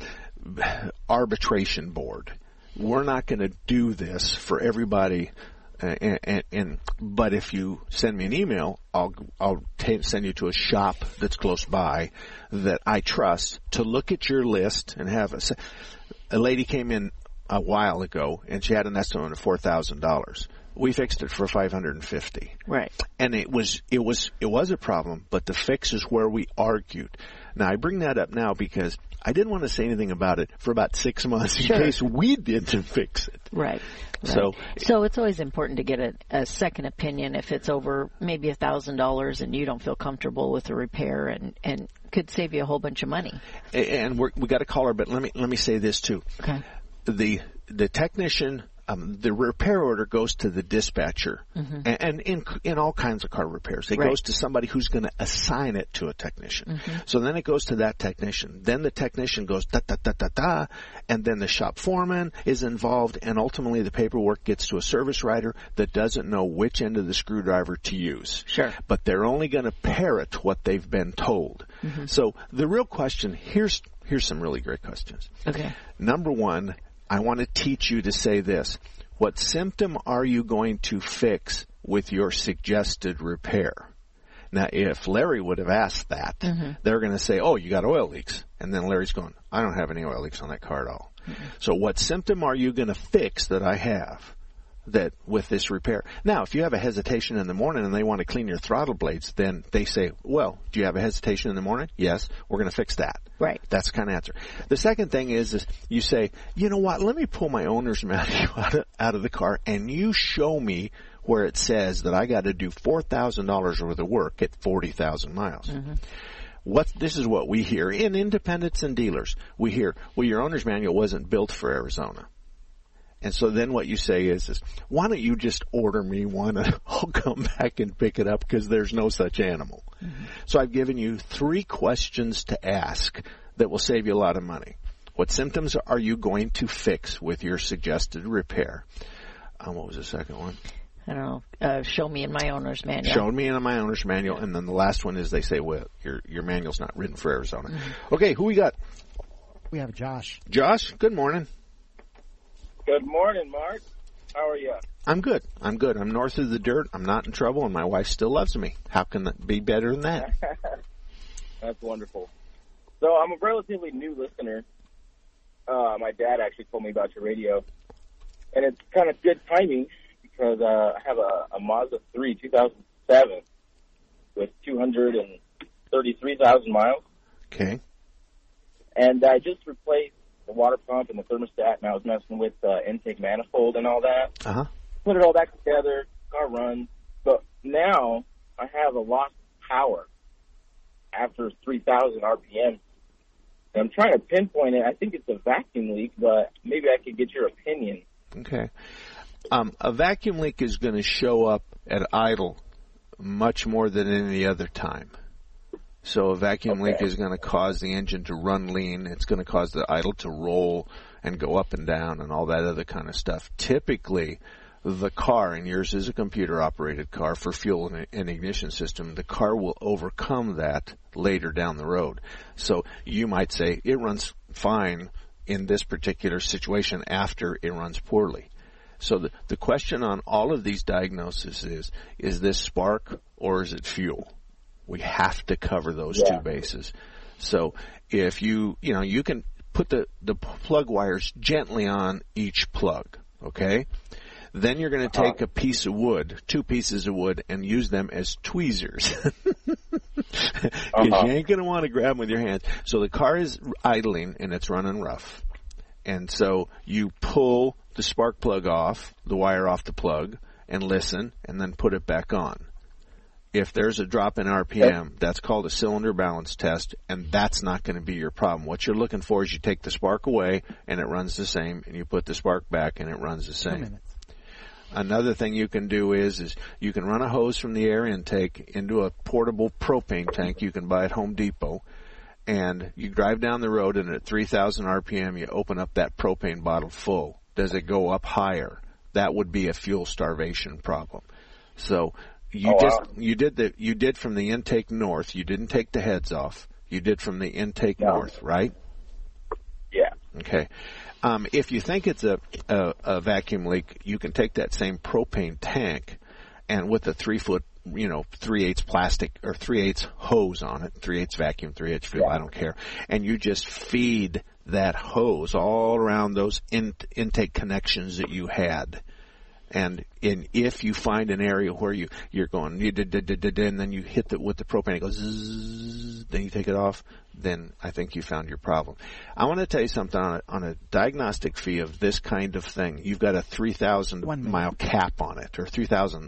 arbitration board. We're not going to do this for everybody. But if you send me an email, I'll send you to a shop that's close by that I trust to look at your list and have a lady came in a while ago, and she had an estimate of $4,000. We fixed it for $550. Right. And it was a problem, but the fix is where we argued. Now I bring that up now because I didn't want to say anything about it for about 6 months in case we didn't fix it. Right. So it's always important to get a second opinion if it's over maybe $1,000 and you don't feel comfortable with the repair, and could save you a whole bunch of money. And we got a caller, but let me say this too. Okay. The technician, the repair order goes to the dispatcher, mm-hmm. and in all kinds of car repairs, it goes to somebody who's going to assign it to a technician. Mm-hmm. So then it goes to that technician. Then the technician goes da, and then the shop foreman is involved, and ultimately the paperwork gets to a service writer that doesn't know which end of the screwdriver to use. Sure. But they're only going to parrot what they've been told. Mm-hmm. So the real question, here's some really great questions. Okay. Number one, I want to teach you to say this. What symptom are you going to fix with your suggested repair? Now, if Larry would have asked that, they're going to say, oh, you got oil leaks. And then Larry's going, I don't have any oil leaks on that car at all. So what symptom are you going to fix that I have that with this repair? Now, if you have a hesitation in the morning and they want to clean your throttle blades, then they say, well, do you have a hesitation in the morning? Yes. We're going to fix that. Right. That's the kind of answer. The second thing is you say, you know what, let me pull my owner's manual out of the car and you show me where it says that I got to do $4,000 worth of work at 40,000 miles. This is what we hear in independents and dealers. We hear, well, your owner's manual wasn't built for Arizona. And so then what you say is why don't you just order me one and I'll come back and pick it up because there's no such animal. So I've given you 3 questions to ask that will save you a lot of money. What symptoms are you going to fix with your suggested repair? What was the second one? I don't know. Show me in my owner's manual. Show me in my owner's manual. And then the last one is they say, well, your manual's not written for Arizona. Okay, who we got? We have Josh. Josh, good morning. Good morning, Mark. How are you? I'm good. I'm north of the dirt. I'm not in trouble, and my wife still loves me. How can it be better than that? That's wonderful. So I'm a relatively new listener. My dad actually told me about your radio, and it's kind of good timing because I have a Mazda 3 2007 with 233,000 miles. Okay. And I just replaced the water pump and the thermostat, and I was messing with the intake manifold and all that. Put it all back together, car runs. But now I have a lost power after 3,000 RPM. And I'm trying to pinpoint it. I think it's a vacuum leak, but maybe I could get your opinion. Okay. A vacuum leak is going to show up at idle much more than any other time. So a vacuum leak is going to cause the engine to run lean. It's going to cause the idle to roll and go up and down and all that other kind of stuff. Typically, the car, and yours is a computer-operated car for fuel and ignition system, the car will overcome that later down the road. So you might say it runs fine in this particular situation after it runs poorly. So the question on all of these diagnoses is this spark or is it fuel? We have to cover those two bases. So if you can put the plug wires gently on each plug, okay? Then you're going to take a piece of wood, 2 pieces of wood, and use them as tweezers. Because you ain't going to want to grab them with your hands. So the car is idling and it's running rough. And so you pull the spark plug off, the wire off the plug, and listen, and then put it back on. If there's a drop in RPM, that's called a cylinder balance test, and that's not going to be your problem. What you're looking for is you take the spark away, and it runs the same, and you put the spark back, and it runs the same. Another thing you can do is you can run a hose from the air intake into a portable propane tank you can buy at Home Depot, and you drive down the road, and at 3,000 RPM, you open up that propane bottle full. Does it go up higher? That would be a fuel starvation problem. So you did from the intake north. You didn't take the heads off. You did from the intake north, right? Yeah. Okay. If you think it's a vacuum leak, you can take that same propane tank and with a 3-foot, 3/8 plastic or 3/8 hose on it, 3/8 vacuum, 3/8 fuel, I don't care, and you just feed that hose all around those intake connections that you had. And if you find an area where you're going, and then you hit with the propane, it goes zzz, then you take it off, then I think you found your problem. I want to tell you something on a diagnostic fee of this kind of thing. You've got a 3,000 mile cap on it, or 3,000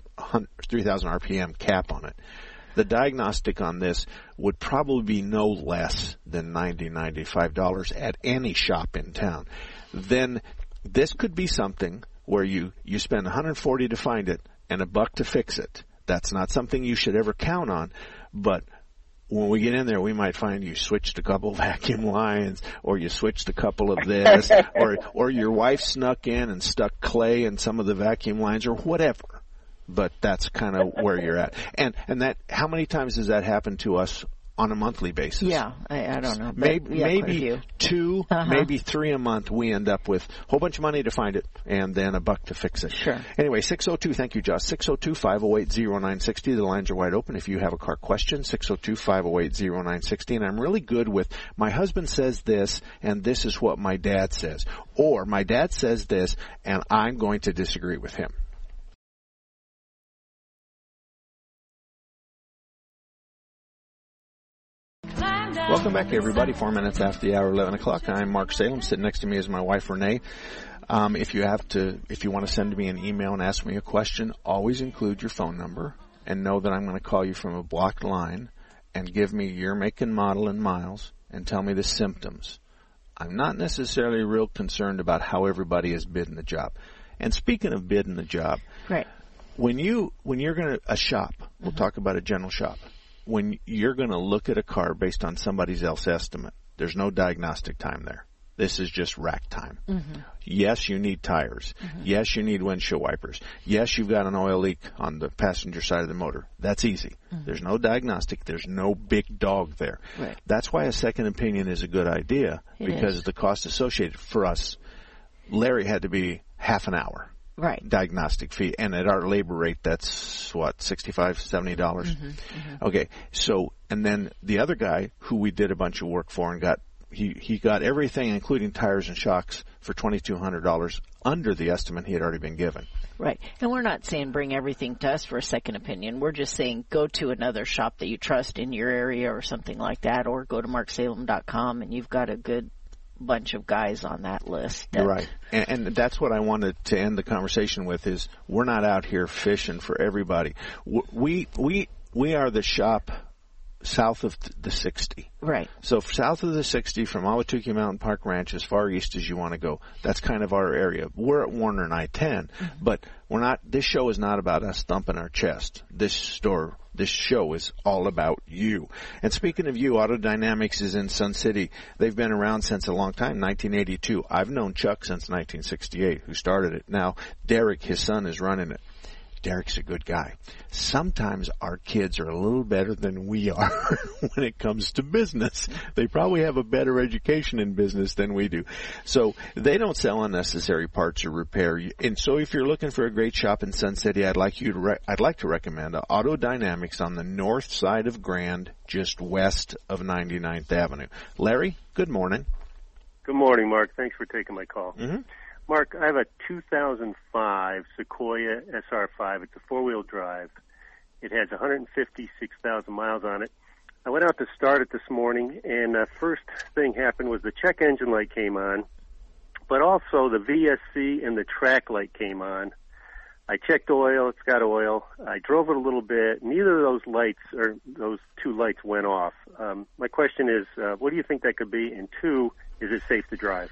RPM cap on it. The diagnostic on this would probably be no less than $90, $95 at any shop in town. Then this could be something where you spend $140 to find it and $1 to fix it. That's not something you should ever count on, but when we get in there, we might find you switched a couple of vacuum lines, or you switched a couple of this, or your wife snuck in and stuck clay in some of the vacuum lines, or whatever. But that's kind of where you're at. And that, how many times does that happen to us on a monthly basis. Yeah, I don't know. Maybe two, maybe three a month. We end up with a whole bunch of money to find it and then $1 to fix it. Sure. Anyway, 602, thank you, Josh. 602-508-0960. The lines are wide open if you have a car question. 602-508-0960. And I'm really good with my husband says this and this is what my dad says. Or my dad says this and I'm going to disagree with him. Welcome back, everybody. 4 minutes after the hour, 11 o'clock. I'm Mark Salem. Sitting next to me is my wife, Renee. If you want to send me an email and ask me a question, always include your phone number and know that I'm going to call you from a blocked line and give me your make and model and miles and tell me the symptoms. I'm not necessarily real concerned about how everybody is bidding the job. And speaking of bidding the job, right. When you're going to a shop, we'll talk about a general shop. When you're going to look at a car based on somebody else's estimate, there's no diagnostic time there. This is just rack time. Mm-hmm. Yes, you need tires. Mm-hmm. Yes, you need windshield wipers. Yes, you've got an oil leak on the passenger side of the motor. That's easy. Mm-hmm. There's no diagnostic. There's no big dog there. Right. That's why a second opinion is a good idea because of the cost associated. For us, Larry had to be half an hour. Right. Diagnostic fee. And at our labor rate, that's what, $65, $70? Mm-hmm. Mm-hmm. Okay. So, and then the other guy who we did a bunch of work for and got, he got everything, including tires and shocks, for $2,200 under the estimate he had already been given. Right. And we're not saying bring everything to us for a second opinion. We're just saying go to another shop that you trust in your area or something like that, or go to marksalem.com and you've got a good bunch of guys on that list. Right. And that's what I wanted to end the conversation with is we're not out here fishing for everybody. We are the shop south of the 60. Right. So south of the 60 from Ahwatukee Mountain Park Ranch as far east as you want to go. That's kind of our area. We're at Warner and I-10, but we're not, this show is not about us thumping our chest. This show is all about you. And speaking of you, Auto Dynamics is in Sun City. They've been around since a long time, 1982. I've known Chuck since 1968, who started it. Now, Derek, his son, is running it. Derek's a good guy. Sometimes our kids are a little better than we are when it comes to business. They probably have a better education in business than we do. So they don't sell unnecessary parts or repair. And so if you're looking for a great shop in Sun City, I'd like to recommend Auto Dynamics on the north side of Grand, just west of 99th Avenue. Larry, good morning. Good morning, Mark. Thanks for taking my call. Mm-hmm. Mark, I have a 2005 Sequoia SR5. It's a four-wheel drive. It has 156,000 miles on it. I went out to start it this morning, and the first thing happened was the check engine light came on, but also the VSC and the track light came on. I checked oil. It's got oil. I drove it a little bit. Neither of those lights, or those two lights, went off. My question is, what do you think that could be? And two, is it safe to drive?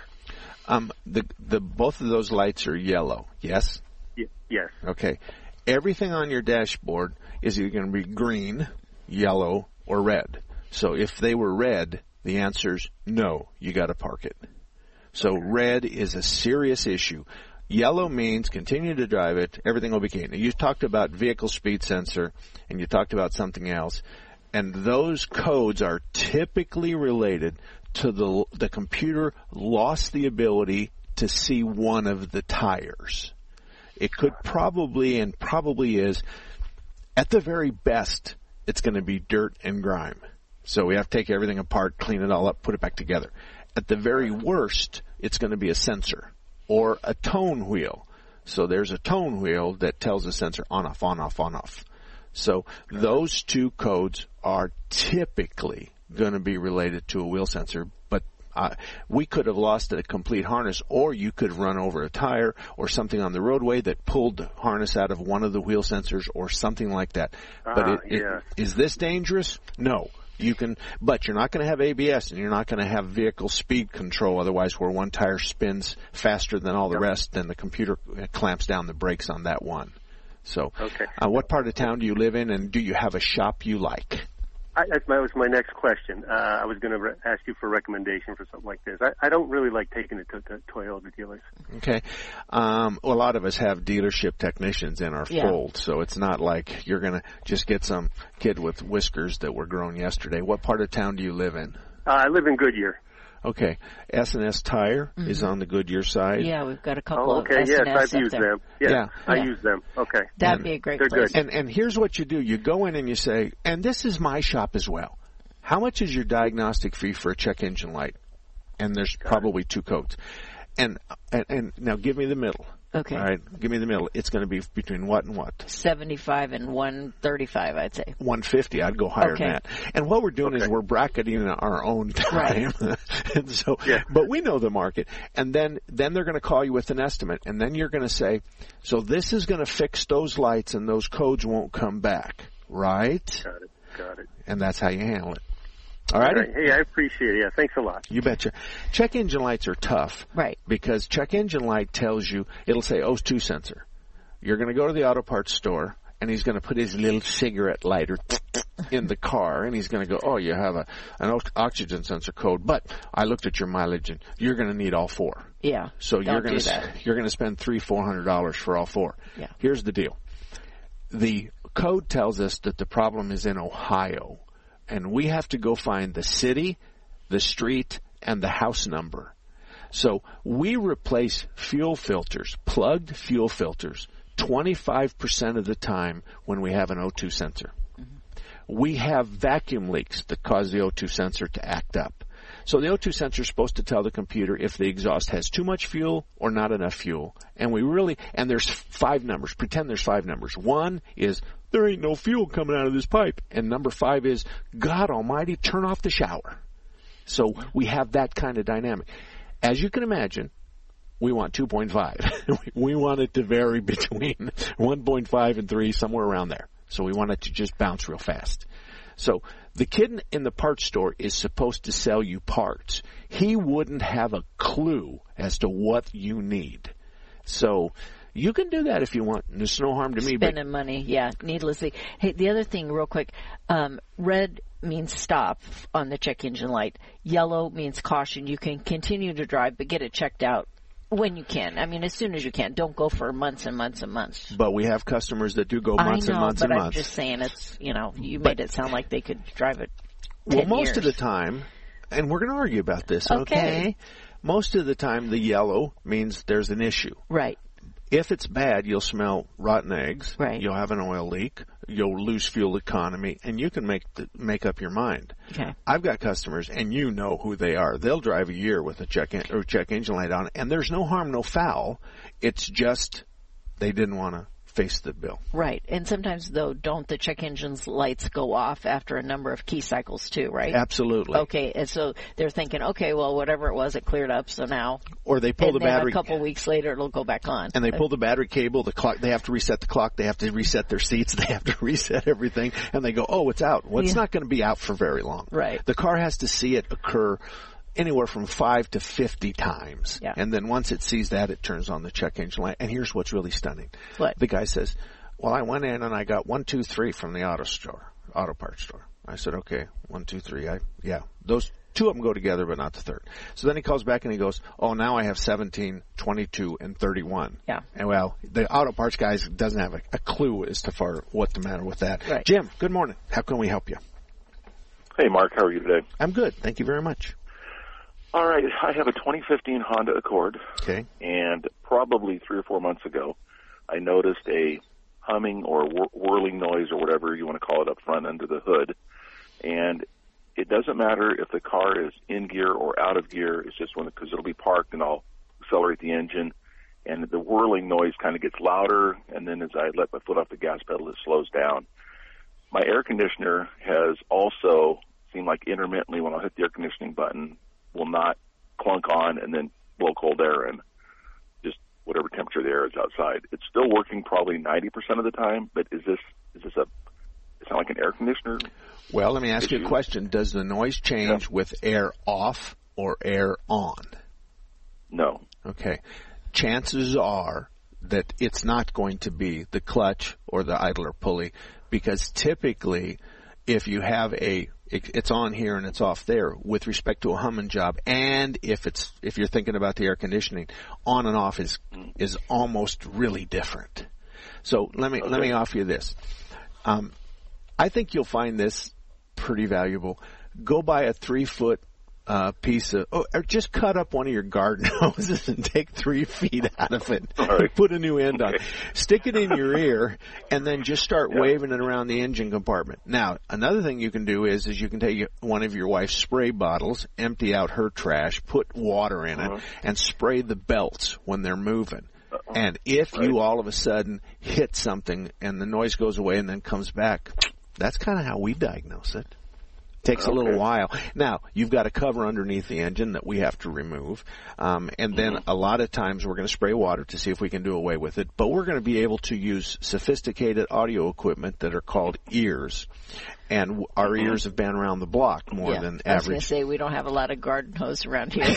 Both of those lights are yellow, yes? Yes. Okay. Everything on your dashboard is either going to be green, yellow, or red. So if they were red, the answer's no, you got to park it. So red is a serious issue. Yellow means continue to drive it, everything will be key. Now, you talked about vehicle speed sensor, and you talked about something else, and those codes are typically related to the computer lost the ability to see one of the tires. It could probably is, at the very best, it's going to be dirt and grime. So we have to take everything apart, clean it all up, put it back together. At the very worst, it's going to be a sensor or a tone wheel. So there's a tone wheel that tells the sensor on, off, on, off, on, off. So those two codes are typically going to be related to a wheel sensor, but we could have lost a complete harness, or you could run over a tire or something on the roadway that pulled the harness out of one of the wheel sensors or something like that. But is this dangerous? No. You can, but you're not going to have ABS and you're not going to have vehicle speed control otherwise, where one tire spins faster than all the rest, then the computer clamps down the brakes on that one. So, okay. What part of town do you live in, and do you have a shop you like? That was my next question. I was going to ask you for a recommendation for something like this. I don't really like taking it to Toyota dealers. Okay. Well, a lot of us have dealership technicians in our fold, so it's not like you're going to just get some kid with whiskers that were grown yesterday. What part of town do you live in? I live in Goodyear. Okay. S&S Tire is on the Goodyear side. Yeah, we've got a couple of S&S yes, I've used there. them. Yeah, I use them. Okay. That'd be a great they're place. Good. And here's what you do. You go in and you say, and this is my shop as well. How much is your diagnostic fee for a check engine light? And there's probably 2 codes. And now give me the middle. Okay. All right, give me the middle. It's going to be between what and what? 75 and 135, I'd say. 150. I'd go higher than that. And what we're doing is we're bracketing our own time. Right. And so, but we know the market. And then they're going to call you with an estimate. And then you're going to say, so this is going to fix those lights and those codes won't come back. Right? Got it. And that's how you handle it. All right. Hey, I appreciate it. Yeah, thanks a lot. You betcha. Check engine lights are tough. Right. Because check engine light tells you, it'll say O2 sensor. You're going to go to the auto parts store, and he's going to put his little cigarette lighter in the car, and he's going to go, oh, you have an oxygen sensor code, but I looked at your mileage, and you're going to need all 4. Yeah. So you're going to spend $300-400 for all 4. Yeah. Here's the deal. The code tells us that the problem is in Ohio. And we have to go find the city, the street, and the house number. So we replace fuel filters, plugged fuel filters, 25% of the time when we have an O2 sensor. Mm-hmm. We have vacuum leaks that cause the O2 sensor to act up. So the O2 sensor is supposed to tell the computer if the exhaust has too much fuel or not enough fuel. And there's 5 numbers. Pretend there's 5 numbers. 1 is, there ain't no fuel coming out of this pipe. And number 5 is, God almighty, turn off the shower. So we have that kind of dynamic. As you can imagine, we want 2.5. We want it to vary between 1.5 and 3, somewhere around there. So we want it to just bounce real fast. So the kid in the parts store is supposed to sell you parts. He wouldn't have a clue as to what you need. So you can do that if you want. There's no harm to me. Spending money, needlessly. Hey, the other thing real quick, red means stop on the check engine light. Yellow means caution. You can continue to drive, but get it checked out when you can. I mean, as soon as you can. Don't go for months and months and months. But we have customers that do go months and months and months. I'm just saying it's, you made it sound like they could drive it 10 Well, most years. of the time, and we're going to argue about this, okay? Most of the time, the yellow means there's an issue. Right. If it's bad, you'll smell rotten eggs. Right. You'll have an oil leak. You'll lose fuel economy, and you can make up your mind. Okay. I've got customers, and you know who they are. They'll drive a year with a check engine light on, and there's no harm, no foul. It's just they didn't want to face the bill. Right. And sometimes, though, don't the check engine's lights go off after a number of key cycles, too, right? Absolutely. Okay. And so they're thinking, okay, well, whatever it was, it cleared up, so now. Or they pull the battery. A couple weeks later, it'll go back on. And they pull the battery cable, the clock, they have to reset the clock, they have to reset their seats, they have to reset everything, and they go, oh, it's out. Well, it's not going to be out for very long. Right. The car has to see it occur anywhere from 5 to 50 times. Yeah. And then once it sees that, it turns on the check engine light. And here's what's really stunning. What? The guy says, well, I went in and I got 1, 2, 3 from the auto parts store. I said, okay, 1, 2, 3. Those 2 of them go together, but not the third. So then he calls back and he goes, oh, now I have 17, 22, and 31. Yeah. And well, the auto parts guy doesn't have a clue as to what the matter with that. Right. Jim, good morning. How can we help you? Hey, Mark, how are you today? I'm good. Thank you very much. All right, I have a 2015 Honda Accord. Okay. And probably 3 or 4 months ago, I noticed a humming or whirling noise or whatever you want to call it up front under the hood. And it doesn't matter if the car is in gear or out of gear. It's just because it'll be parked and I'll accelerate the engine. And the whirling noise kind of gets louder. And then as I let my foot off the gas pedal, it slows down. My air conditioner has also seemed like intermittently when I hit the air conditioning button will not clunk on and then blow cold air in. Whatever temperature the air is outside. It's still working probably 90% of the time, but is this it's not like an air conditioner? Well, let me ask you a question. Does the noise change with air off or air on? No. Okay. Chances are that it's not going to be the clutch or the idler pulley, because typically if you have it's on here and it's off there with respect to a humming job, and if you're thinking about the air conditioning, on and off is almost really different. So let me offer you this. I think you'll find this pretty valuable. Go buy a 3-foot piece of, or just cut up one of your garden hoses and take 3 feet out of it. Right. Put a new end on. Stick it in your ear, and then just start waving it around the engine compartment. Now, another thing you can do is you can take one of your wife's spray bottles, empty out her trash, put water in it, and spray the belts when they're moving. And if you all of a sudden hit something and the noise goes away and then comes back, that's kind of how we diagnose it. Takes a little while. Now, you've got a cover underneath the engine that we have to remove. And then a lot of times we're going to spray water to see if we can do away with it. But we're going to be able to use sophisticated audio equipment that are called ears. And our ears have been around the block more than average. I was going to say, we don't have a lot of garden hose around here.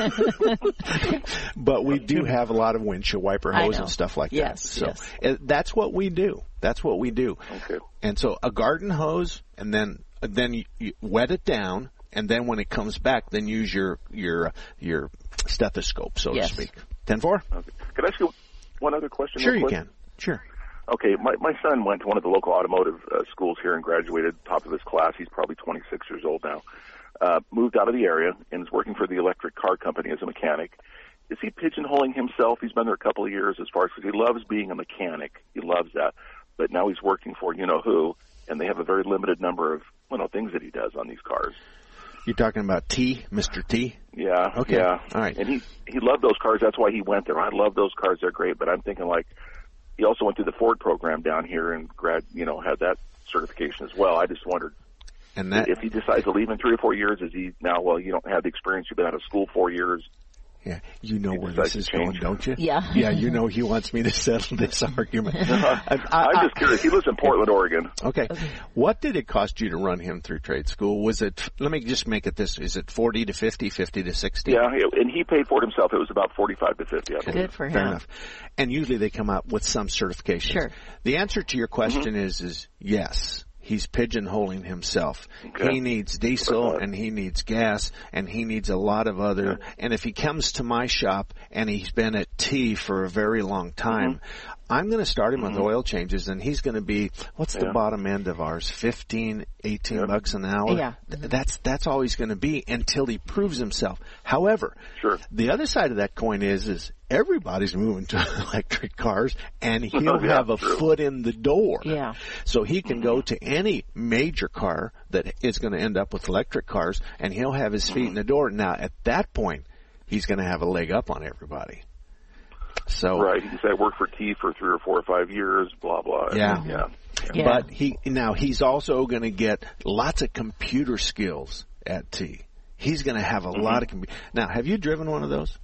But we do have a lot of windshield wiper hose and stuff like that. So that's what we do. That's what we do. Okay. And so a garden hose, and then you wet it down, and then when it comes back, then use your stethoscope, so to speak. 10-4? Okay. Could I ask you one other question? Sure, you can. Sure. Okay, my son went to one of the local automotive schools here and graduated top of his class. He's probably 26 years old now. Moved out of the area and is working for the electric car company as a mechanic. Is he pigeonholing himself? He's been there a couple of years as far as, because he loves being a mechanic. He loves that. But now he's working for you-know-who, and they have a very limited number of things that he does on these cars. You're talking about T, Mr. T? Yeah. Okay. Yeah. All right. And he loved those cars. That's why he went there. I love those cars. They're great. But I'm thinking, like, he also went through the Ford program down here and had that certification as well. I just wondered, and that, if he decides to leave in 3 or 4 years, is he now, you don't have the experience, you've been out of school 4 years. Yeah, you know where this is going, don't you? Yeah. Yeah, you know he wants me to settle this argument. I'm just curious. He lives in Portland, Oregon. Okay. What did it cost you to run him through trade school? Was it, let me just make it this, is it 40 to 50, 50 to 60? Yeah, and he paid for it himself. It was about 45 to 50, I believe. Good for him. Fair enough. And usually they come out with some certification. Sure. The answer to your question is yes. He's pigeonholing himself. Okay. He needs diesel, and he needs gas, and he needs a lot of other. And if he comes to my shop and he's been at T for a very long time, I'm going to start him with oil changes, and he's going to be, what's the bottom end of ours? 15, 18 bucks an hour? Yeah. That's all he's going to be until he proves himself. However, the other side of that coin is everybody's moving to electric cars, and he'll have a foot in the door. Yeah. So he can go to any major car that is going to end up with electric cars, and he'll have his feet in the door. Now, at that point, he's going to have a leg up on everybody. So right, he said I worked for T for 3 or 4 or 5 years, blah blah. Yeah. But he's also going to get lots of computer skills at T. He's going to have a lot of Now, have you driven one of those?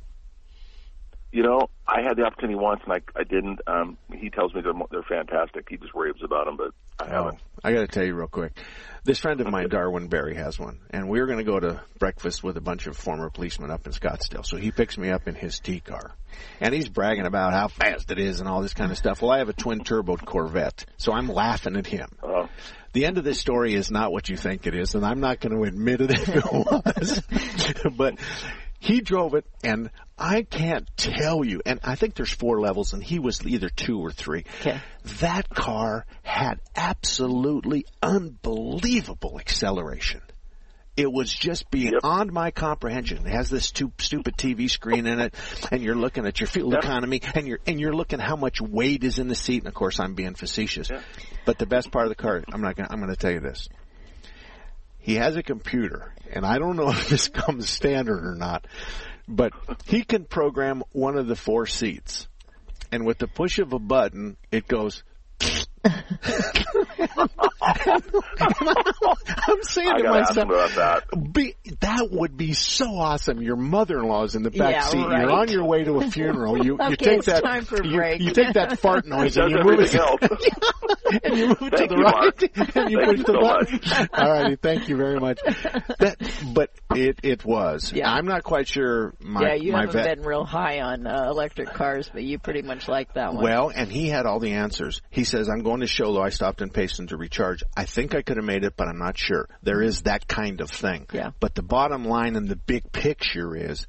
I had the opportunity once, and I didn't. He tells me they're fantastic. He just raves about them, but I haven't. I got to tell you real quick. This friend of mine, Darwin Berry, has one, and we were going to go to breakfast with a bunch of former policemen up in Scottsdale. So he picks me up in his T car, and he's bragging about how fast it is and all this kind of stuff. Well, I have a twin-turbo Corvette, so I'm laughing at him. The end of this story is not what you think it is, and I'm not going to admit it if it was. But he drove it, and I can't tell you, and I think there's 4 levels, and he was either 2 or 3. Okay. That car had absolutely unbelievable acceleration. It was just beyond my comprehension. It has this stupid TV screen in it, and you're looking at your fuel economy, and you're looking how much weight is in the seat. And of course, I'm being facetious. Yeah. But the best part of the car, I'm going to tell you this. He has a computer, and I don't know if this comes standard or not, but he can program one of the 4 seats, and with the push of a button, it goes. I'm saying to myself, that would be so awesome. Your mother-in-law's in the back seat. Right. You're on your way to a funeral. You okay, take it's that. Time for a break. You take that fart noise and you move it. And you move it to the right. And you push the button. All righty. Thank you very much. But it was. Yeah. I'm not quite sure. You haven't been real high on electric cars, but you pretty much like that one. Well, and he had all the answers. He says, I'm going to show, though I stopped in Payson to recharge. I think I could have made it, but I'm not sure. There is that kind of thing. Yeah. But the bottom line and the big picture is,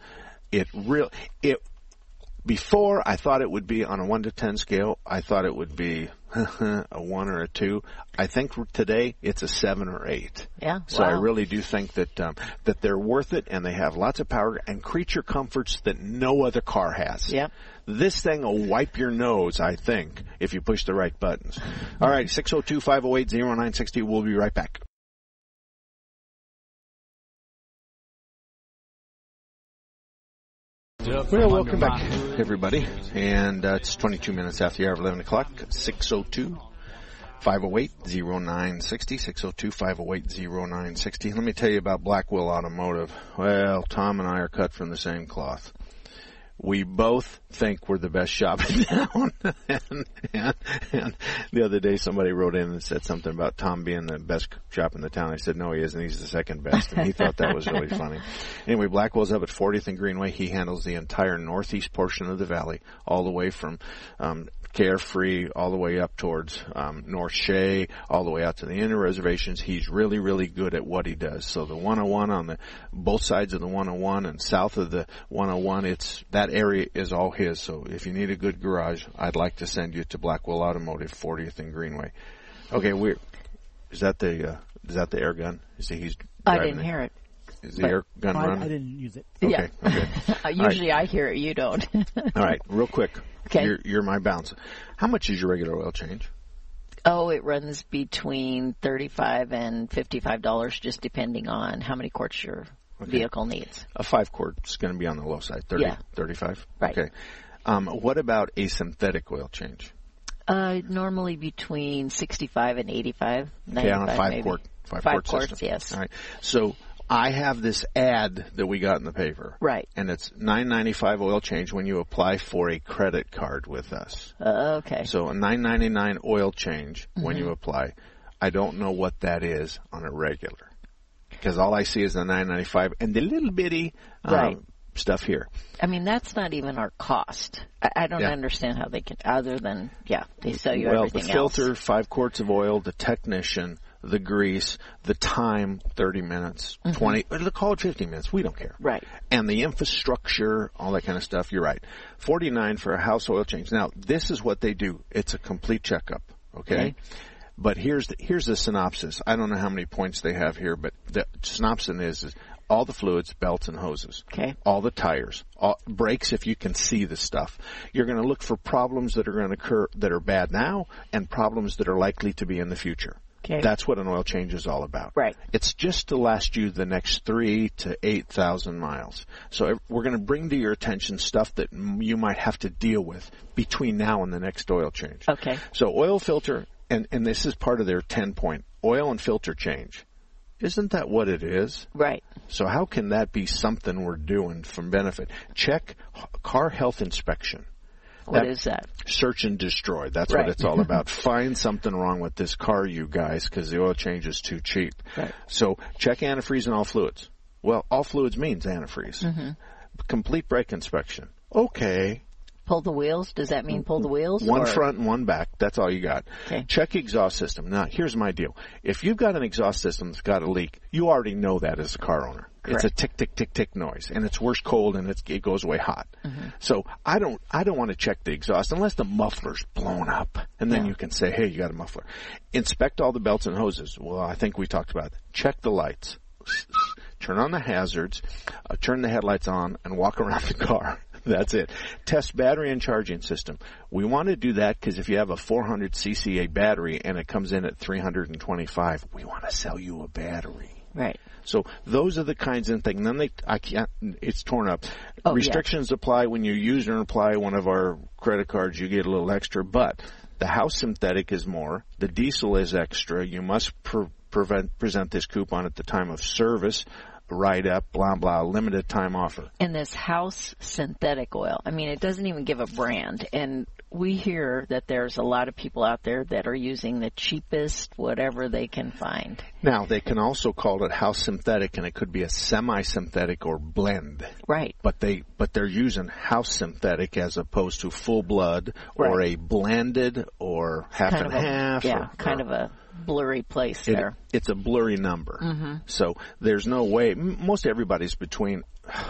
before I thought it would be on a 1 to 10 scale, I thought it would be a 1 or a 2. I think today it's a 7 or 8. Yeah. So I really do think that they're worth it, and they have lots of power and creature comforts that no other car has. Yep. This thing will wipe your nose, I think, if you push the right buttons. All right, 602-508-0960. We'll be right back. Well, welcome back, everybody. And it's 22 minutes after the hour of 11 o'clock, 602-508-0960, 602-508-0960. Let me tell you about Blackwell Automotive. Well, Tom and I are cut from the same cloth. We both think we're the best shop in town. and the other day somebody wrote in and said something about Tom being the best shop in the town. I said, no, he isn't. He's the second best. And he thought that was really funny. Anyway, Blackwell's up at 40th and Greenway. He handles the entire northeast portion of the valley, all the way from Carefree, all the way up towards North Shea, all the way out to the inner reservations. He's really, really good at what he does. So the 101 on both sides of the 101 and south of the 101, that area is all his. So if you need a good garage, I'd like to send you to Blackwell Automotive, 40th and Greenway. Okay, is that the air gun? He's I didn't hear it. Is the air gun running? I didn't use it. Okay. Usually I hear it. You don't. All right, real quick. Okay. You're my bounce. How much is your regular oil change? Oh, it runs between $35 and $55, just depending on how many quarts your vehicle needs. A 5-quart is going to be on the low side, 35? Right. Okay. What about a synthetic oil change? Normally between 65 and 85, 95 on a 5-quart, maybe. 5 quarts, system. yes. All right. So I have this ad that we got in the paper. Right. And it's $9.95 oil change when you apply for a credit card with us. Okay. So a $9.99 oil change when you apply. I don't know what that is on a regular. Because all I see is the $9.95 and the little bitty stuff here. I mean, that's not even our cost. I don't understand how they can, other than, they sell you everything else. Well, the filter, 5 quarts of oil, the technician, the grease, the time, 30 minutes, 20, call it 50 minutes. We don't care. Right. And the infrastructure, all that kind of stuff. You're right. $49 for a house oil change. Now, this is what they do. It's a complete checkup. Okay. But here's the synopsis. I don't know how many points they have here, but the synopsis is all the fluids, belts, and hoses. Okay. All the tires, brakes if you can see the stuff. You're going to look for problems that are going to occur that are bad now and problems that are likely to be in the future. Okay. That's what an oil change is all about. Right. It's just to last you the next 3,000 to 8,000 miles. So we're going to bring to your attention stuff that you might have to deal with between now and the next oil change. Okay. So oil filter, and this is part of their 10-point, oil and filter change. Isn't that what it is? Right. So how can that be something we're doing from benefit? Check car health inspection. What is that? Search and destroy. That's what it's all about. Find something wrong with this car, you guys, because the oil change is too cheap. Right. So check antifreeze and all fluids. Well, all fluids means antifreeze. Complete brake inspection. Okay. Pull the wheels? Does that mean pull the wheels? One front and one back. That's all you got. Okay. Check exhaust system. Now, here's my deal. If you've got an exhaust system that's got a leak, you already know that as a car owner. Correct. It's a tick, tick, tick, tick noise, and it's worse cold, and it goes away hot. So I don't want to check the exhaust unless the muffler's blown up, and then you can say, hey, you got a muffler. Inspect all the belts and hoses. Well, I think we talked about that. Check the lights. Turn on the hazards, turn the headlights on, and walk around the car. That's it. Test battery and charging system. We want to do that because if you have a 400 CCA battery and it comes in at 325, we want to sell you a battery. Right. So those are the kinds of things. Then it's torn up. Oh, Restrictions apply when you use or apply one of our credit cards. You get a little extra, but the house synthetic is more. The diesel is extra. You must present this coupon at the time of service. write up, blah, blah, limited time offer. And this House synthetic oil, I mean, it doesn't even give a brand. And we hear that there's a lot of people out there that are using the cheapest whatever they can find. Now, they can also call it House synthetic, and it could be a semi-synthetic or blend. Right. But they're using House synthetic as opposed to full blood or a blended or half and half. Yeah, kind of a blurry place there. It's a blurry number. Mm-hmm. So there's no way. Most everybody's between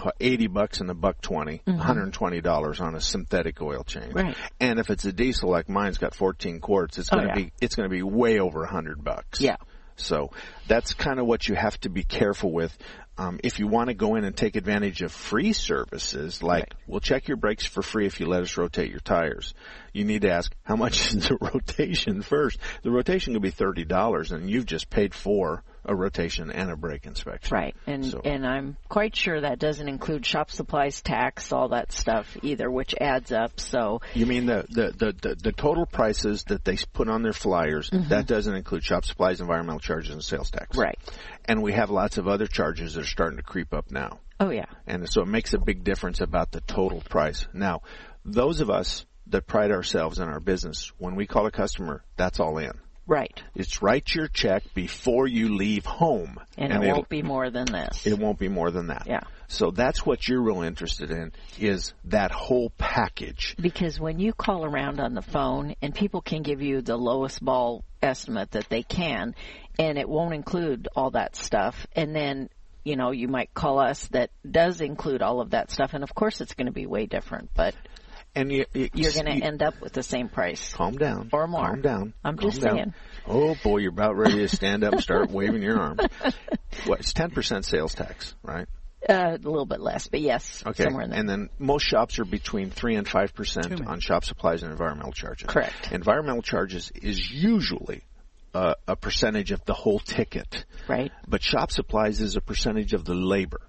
$80 and $120, $120 on a synthetic oil change. Right. And if it's a diesel like mine's got 14 quarts, it's going to be way over $100. Yeah. So that's kind of what you have to be careful with. If you want to go in and take advantage of free services, like we'll check your brakes for free if you let us rotate your tires, you need to ask, how much is the rotation first? The rotation could be $30, and you've just paid for a rotation and a brake inspection. Right, and I'm quite sure that doesn't include shop supplies, tax, all that stuff either, which adds up. So you mean the total prices that they put on their flyers, that doesn't include shop supplies, environmental charges, and sales tax. Right. And we have lots of other charges that are starting to creep up now. Oh, yeah. And so it makes a big difference about the total price. Now, those of us that pride ourselves in our business, when we call a customer, that's all in. Right. It's write your check before you leave home. And it won't be more than this. It won't be more than that. Yeah. So that's what you're real interested in, is that whole package. Because when you call around on the phone, and people can give you the lowest ball estimate that they can, and it won't include all that stuff, and then, you know, you might call us that does include all of that stuff, and of course it's going to be way different, but... And you're going to end up with the same price. Calm down. Or more. Calm down. I'm just saying. Oh, boy, you're about ready to stand up and start waving your arms. What, it's 10% sales tax, right? A little bit less, but yes, okay. Somewhere in there. And then most shops are between 3 and 5% on shop supplies and environmental charges. Correct. Environmental charges is usually a percentage of the whole ticket. Right. But shop supplies is a percentage of the labor.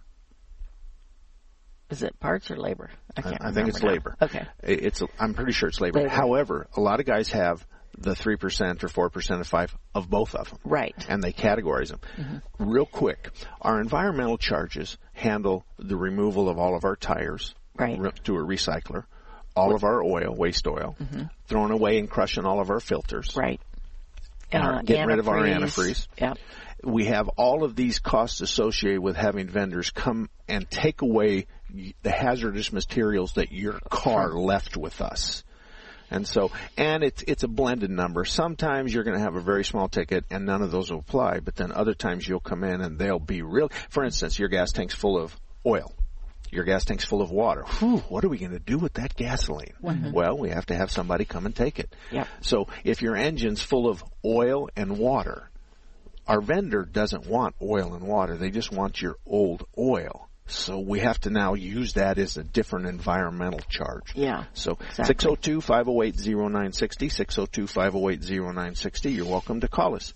Is it parts or labor? I think it's labor. Okay. I'm pretty sure it's labor. However, a lot of guys have the 3% or 4% of 5 of both of them. Right. And they categorize them. Real quick, our environmental charges handle the removal of all of our tires to a recycler, all of our oil, waste oil, throwing away and crushing all of our filters. Right. Getting rid of our antifreeze. Yep. We have all of these costs associated with having vendors come and take away the hazardous materials that your car left with us. And so, and it's a blended number. Sometimes you're going to have a very small ticket and none of those will apply, but then other times you'll come in and they'll be real. For instance, your gas tank's full of oil. Your gas tank's full of water. Whew, what are we going to do with that gasoline? Well, we have to have somebody come and take it. Yep. So if your engine's full of oil and water, our vendor doesn't want oil and water. They just want your old oil. So we have to now use that as a different environmental charge. Yeah. So exactly. 602-508-0960, 602-508-0960. You're welcome to call us.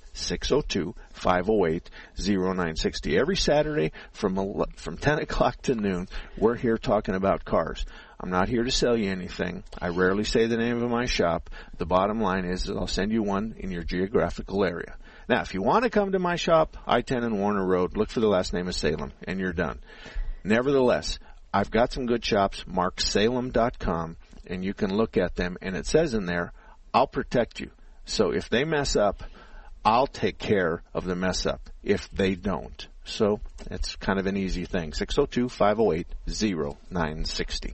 602-508-0960. Every Saturday from 10 o'clock to noon, we're here talking about cars. I'm not here to sell you anything. I rarely say the name of my shop. The bottom line is that I'll send you one in your geographical area. Now, if you want to come to my shop, I-10 and Warner Road, look for the last name of Salem, and you're done. Nevertheless, I've got some good shops, marksalem.com, and you can look at them, and it says in there, I'll protect you. So if they mess up, I'll take care of the mess up if they don't. So it's kind of an easy thing. 602-508-0960.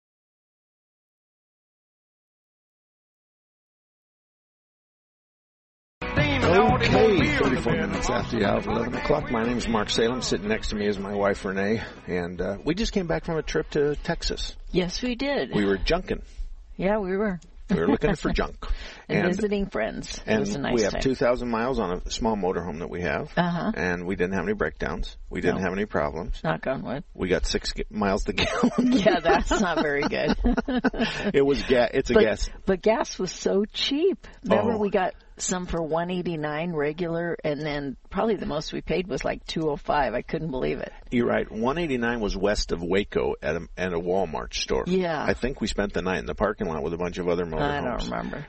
Okay, 34 minutes after the hour of 11 o'clock. My name is Mark Salem. Sitting next to me is my wife, Renee. And we just came back from a trip to Texas. Yes, we did. We were junking. Yeah, we were. We were looking for junk. and visiting friends. It was a nice we have time. 2,000 miles on a small motorhome that we have. And we didn't have any breakdowns. We didn't have any problems. Knock on wood. We got 6 miles to gallon. Yeah, that's not very good. It was gas. Gas. But gas was so cheap. Remember, we got some for $1.89 regular, and then probably the most we paid was like $2.05. I couldn't believe it. You're right. $1.89 was west of Waco at a Walmart store. Yeah. I think we spent the night in the parking lot with a bunch of other motorhomes. I don't remember. But anyway.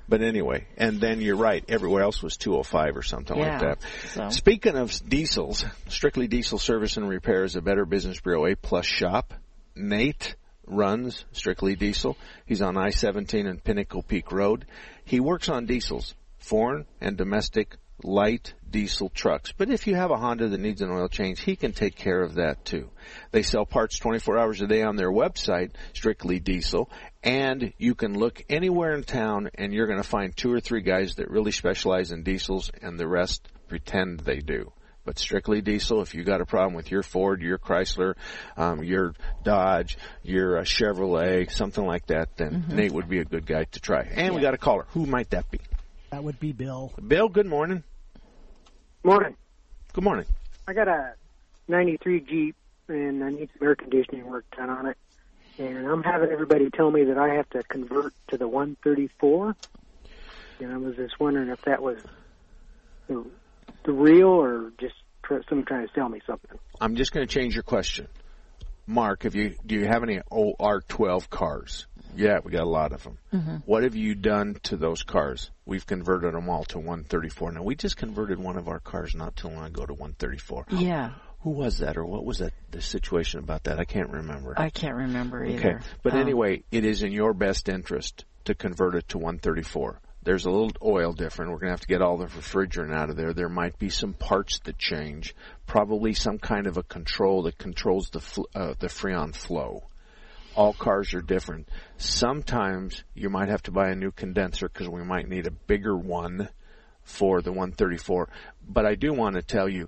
anyway. And then you're right, everywhere else was 205 or something like that. So. Speaking of diesels, Strictly Diesel Service and Repair is a Better Business Bureau A+ shop. Nate runs Strictly Diesel. He's on I-17 and Pinnacle Peak Road. He works on diesels, foreign and domestic light diesel trucks. But if you have a Honda that needs an oil change, he can take care of that too. They sell parts 24 hours a day on their website, Strictly Diesel, and you can look anywhere in town and you're going to find 2 or 3 guys that really specialize in diesels, and the rest pretend they do. But Strictly Diesel, if you got a problem with your Ford, your Chrysler, your Dodge, your Chevrolet, something like that, then Nate would be a good guy to try. And we got a caller. Who might that be? That would be Bill. Bill, good morning. Morning. Good morning. I got a 93 Jeep, and I need some air conditioning work done on it. And I'm having everybody tell me that I have to convert to the 134. And I was just wondering if that was the real or just someone trying to sell me something. I'm just going to change your question. Mark, do you have any R12 cars? Yeah, we got a lot of them. Mm-hmm. What have you done to those cars? We've converted them all to 134. Now, we just converted one of our cars not too long ago to 134. Yeah. Who was that, or what was that? The situation about that? I can't remember. I can't remember either. Okay, but anyway, it is in your best interest to convert it to 134. There's a little oil different. We're going to have to get all the refrigerant out of there. There might be some parts that change. Probably some kind of a control that controls the Freon flow. All cars are different. Sometimes you might have to buy a new condenser because we might need a bigger one for the 134. But I do want to tell you,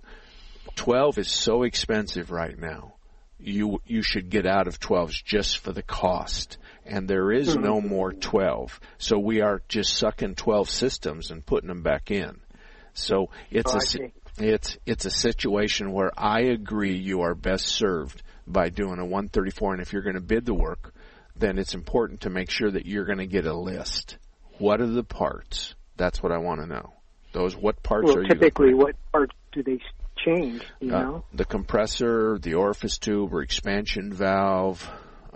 12 is so expensive right now. You should get out of 12s just for the cost. And there is no more 12. So we are just sucking 12 systems and putting them back in. So it's a situation where I agree you are best served by doing a 134. And if you're going to bid the work, then it's important to make sure that you're going to get a list. What are the parts? That's what I want to know. What parts are you? Typically, what parts do they change? You know, the compressor, the orifice tube, or expansion valve.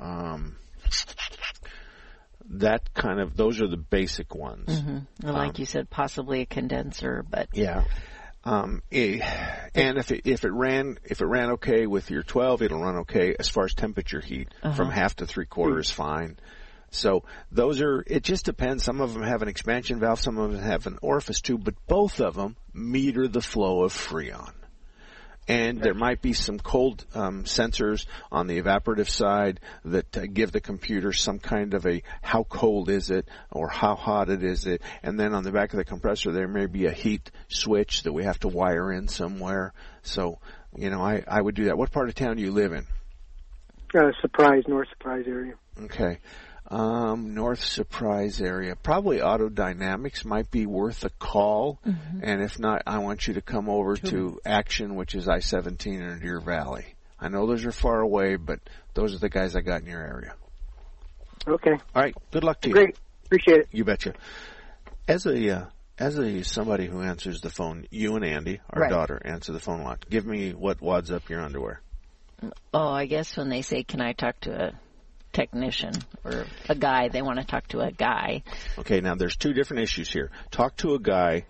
That kind of, those are the basic ones. Mm-hmm. Like you said, possibly a condenser, but yeah. And if it ran okay with your 12, it'll run okay as far as temperature heat. From half to 3/4 is fine. So it just depends. Some of them have an expansion valve, some of them have an orifice tube, but both of them meter the flow of Freon. And there might be some cold sensors on the evaporative side that give the computer some kind of a how cold is it or how hot it is it. And then on the back of the compressor there may be a heat switch that we have to wire in somewhere. So, I would do that. What part of town do you live in? North Surprise area. Okay. North Surprise area. Probably Auto Dynamics might be worth a call. Mm-hmm. And if not, I want you to come over to Action, which is I-17 in Deer Valley. I know those are far away, but those are the guys I got in your area. Okay. All right. Good luck to you. Great. Appreciate it. You betcha. As a somebody who answers the phone, you and Andy, our daughter, answer the phone a lot. Give me what wads up your underwear. Oh, I guess when they say, can I talk to a technician or a guy, they want to talk to a guy. Okay, now there's two different issues here. Talk to a guy,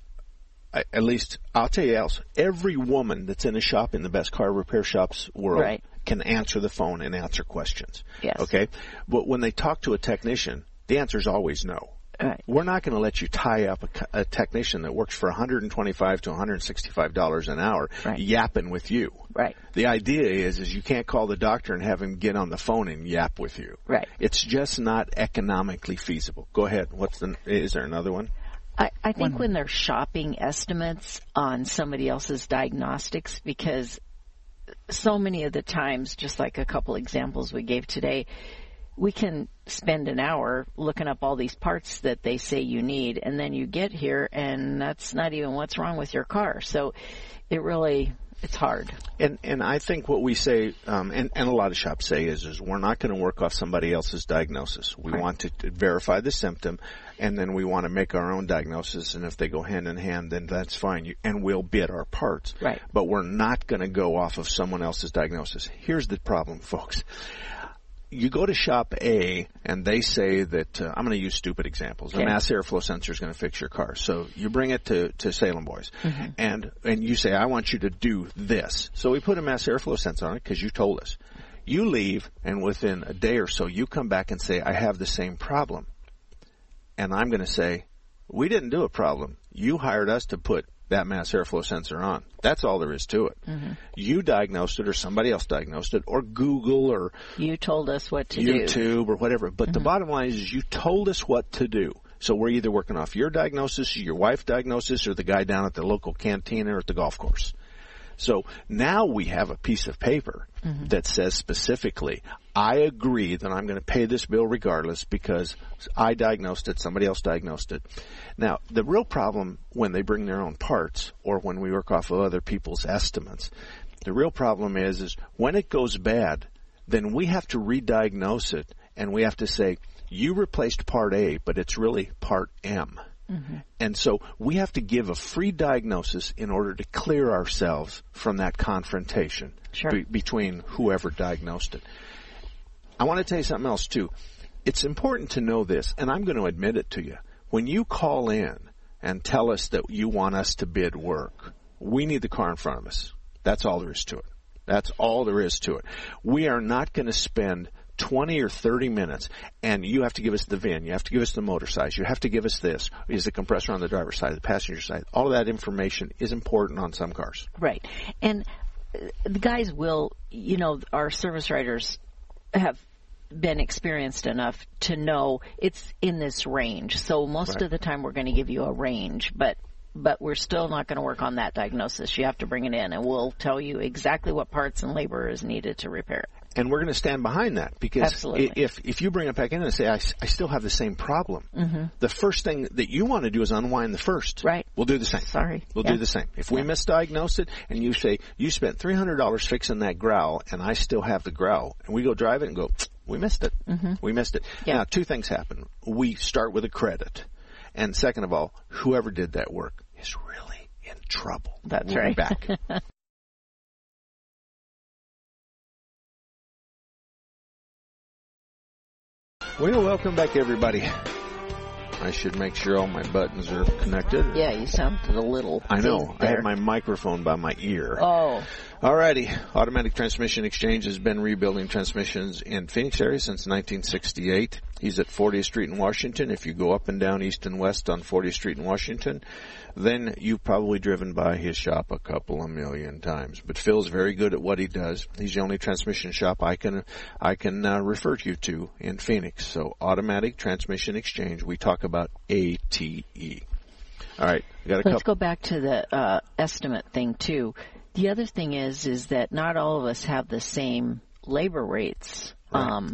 at least I'll tell you else, every woman that's in a shop in the best car repair shops world can answer the phone and answer questions. Yes. Okay? But when they talk to a technician, the answer is always no. Right. We're not going to let you tie up a technician that works for $125 to $165 an hour yapping with you. Right. The idea is you can't call the doctor and have him get on the phone and yap with you. Right. It's just not economically feasible. Go ahead. Is there another one? I think when they're shopping estimates on somebody else's diagnostics, because so many of the times, just like a couple examples we gave today, we can spend an hour looking up all these parts that they say you need, and then you get here, and that's not even what's wrong with your car. So it's hard. And I think what we say, and a lot of shops say is we're not going to work off somebody else's diagnosis. We want to verify the symptom, and then we want to make our own diagnosis, and if they go hand in hand, then that's fine, and we'll bid our parts. Right. But we're not going to go off of someone else's diagnosis. Here's the problem, folks. you go to shop A and they say that, I'm going to use stupid examples. Okay. A mass airflow sensor is going to fix your car. So you bring it to Salem Boys and you say, I want you to do this. So we put a mass airflow sensor on it because you told us. You leave and within a day or so you come back and say, I have the same problem. And I'm going to say, we didn't do a problem. You hired us to put that mass airflow sensor on. That's all there is to it. You diagnosed it or somebody else diagnosed it or Google or you told us what to do. YouTube or whatever. But the bottom line is you told us what to do. So we're either working off your diagnosis, your wife's diagnosis, or the guy down at the local canteen or at the golf course. So now we have a piece of paper that says specifically, I agree that I'm going to pay this bill regardless because I diagnosed it, somebody else diagnosed it. Now, the real problem when they bring their own parts or when we work off of other people's estimates, the real problem is when it goes bad, then we have to re-diagnose it and we have to say, you replaced part A, but it's really part M. And so we have to give a free diagnosis in order to clear ourselves from that confrontation between whoever diagnosed it. I want to tell you something else, too. It's important to know this, and I'm going to admit it to you. When you call in and tell us that you want us to bid work, we need the car in front of us. That's all there is to it. That's all there is to it. We are not going to spend 20 or 30 minutes, and you have to give us the VIN, you have to give us the motor size, you have to give us this. Is the compressor on the driver's side, the passenger side? All of that information is important on some cars. Right. And the guys will, our service writers have been experienced enough to know it's in this range. So most of the time we're going to give you a range, but we're still not going to work on that diagnosis. You have to bring it in, and we'll tell you exactly what parts and labor is needed to repair it. And we're going to stand behind that because if you bring it back in and say, I still have the same problem, the first thing that you want to do is unwind the first. Right. We'll do the same. We'll do the same. If we misdiagnose it and you say, you spent $300 fixing that growl and I still have the growl, and we go drive it and go, we missed it. We missed it. Now, two things happen. We start with a credit. And second of all, whoever did that work is really in trouble. That's we'll right. Be back. Well, welcome back, everybody. I should make sure all my buttons are connected. Yeah, you sounded a little. I know. I have my microphone by my ear. Oh. Alrighty. Automatic Transmission Exchange has been rebuilding transmissions in Phoenix area since 1968. He's at 40th Street in Washington. If you go up and down east and west on 40th Street in Washington, then you've probably driven by his shop a couple of million times. But Phil's very good at what he does. He's the only transmission shop I can refer you to in Phoenix. So Automatic Transmission Exchange. We talk about ATE. All right. Let's go back to the estimate thing too. The other thing is that not all of us have the same labor rates. Right.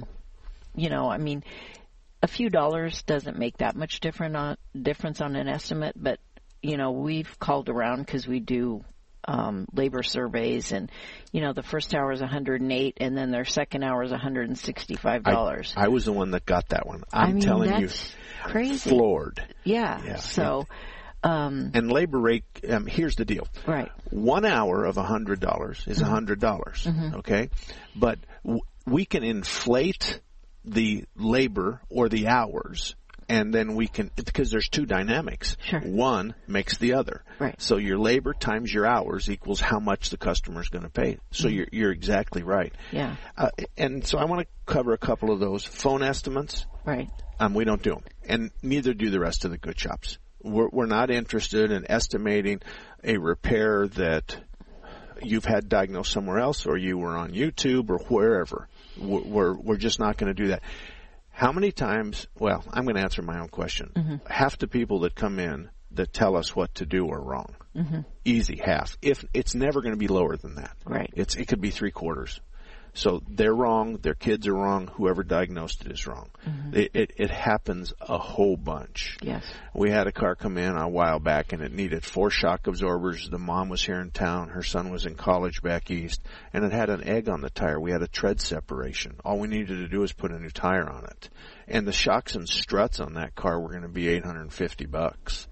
A few dollars doesn't make that much difference on an estimate, but we've called around because we do labor surveys, and the first hour is $108, and then their second hour is $165. I was the one that got that one. I'm telling you, crazy. Floored. Yeah. So. And labor rate, here's the deal. Right. 1 hour of $100 is $100, okay? But we can inflate the labor or the hours, and then we can, because there's two dynamics. Sure. One makes the other. Right. So your labor times your hours equals how much the customer's going to pay. So you're exactly right. Yeah. And so I want to cover a couple of those. Phone estimates. Right. We don't do them. And neither do the rest of the good shops. We're not interested in estimating a repair that you've had diagnosed somewhere else or you were on YouTube or wherever. We're just not going to do that. How many times, well, I'm going to answer my own question. Half the people that come in that tell us what to do are wrong. Easy, half. If it's never going to be lower than that. Right. It could be 3/4. So they're wrong, their kids are wrong, whoever diagnosed it is wrong. It happens a whole bunch. Yes. We had a car come in a while back and it needed 4 shock absorbers. The mom was here in town, her son was in college back east, and it had an egg on the tire. We had a tread separation. All we needed to do was put a new tire on it. And the shocks and struts on that car were going to be $850.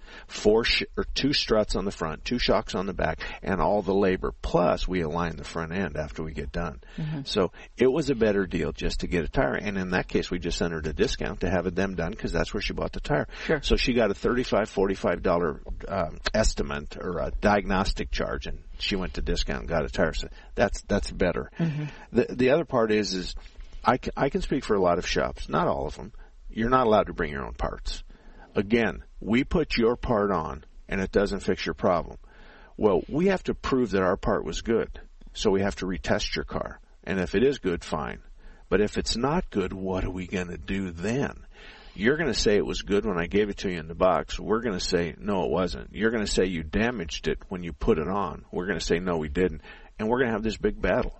2 struts on the front, 2 shocks on the back, and all the labor. Plus, we align the front end after we get done. So it was a better deal just to get a tire. And in that case, we just sent her a discount to have it them done because that's where she bought the tire. Sure. So she got a $35, $45 estimate or a diagnostic charge, and she went to discount and got a tire. So that's better. The other part is I can speak for a lot of shops, not all of them. You're not allowed to bring your own parts. Again, we put your part on, and it doesn't fix your problem. Well, we have to prove that our part was good, so we have to retest your car. And if it is good, fine. But if it's not good, what are we going to do then? You're going to say it was good when I gave it to you in the box. We're going to say, no, it wasn't. You're going to say you damaged it when you put it on. We're going to say, no, we didn't. And we're going to have this big battle.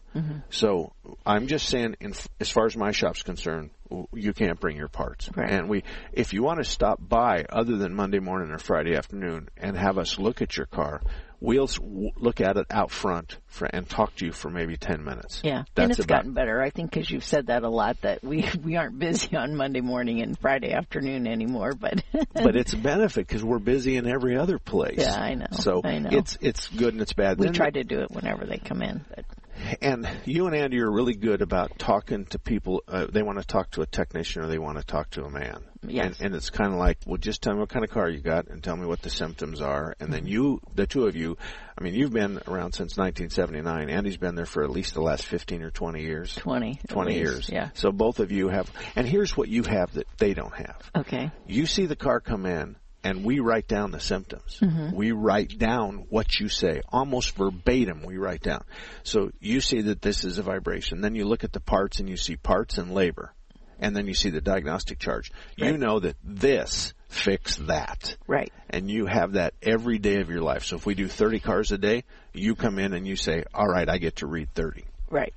So I'm just saying, as far as my shop's concerned, you can't bring your parts. Right. And if you want to stop by other than Monday morning or Friday afternoon and have us look at your car, we'll look at it out front and talk to you for maybe 10 minutes. Yeah, and it's gotten better, I think, because you've said that a lot, that we aren't busy on Monday morning and Friday afternoon anymore. But but it's a benefit because we're busy in every other place. Yeah, I know. So I know. It's good and it's bad. We try to do it whenever they come in. But. And you and Andy are really good about talking to people. They want to talk to a technician or they want to talk to a man. Yes. And it's kind of like, well, just tell me what kind of car you got and tell me what the symptoms are. And then the two of you, I mean, you've been around since 1979. Andy's been there for at least the last 15 or 20 years. 20 years. Yeah. So both of you have, and here's what you have that they don't have. Okay. You see the car come in, and we write down the symptoms. We write down what you say. Almost verbatim, we write down. So you see that this is a vibration. Then you look at the parts, and you see parts and labor. And then you see the diagnostic charge. Right. You know that this fixed that. Right. And you have that every day of your life. So if we do 30 cars a day, you come in and you say, all right, I get to read 30. Right.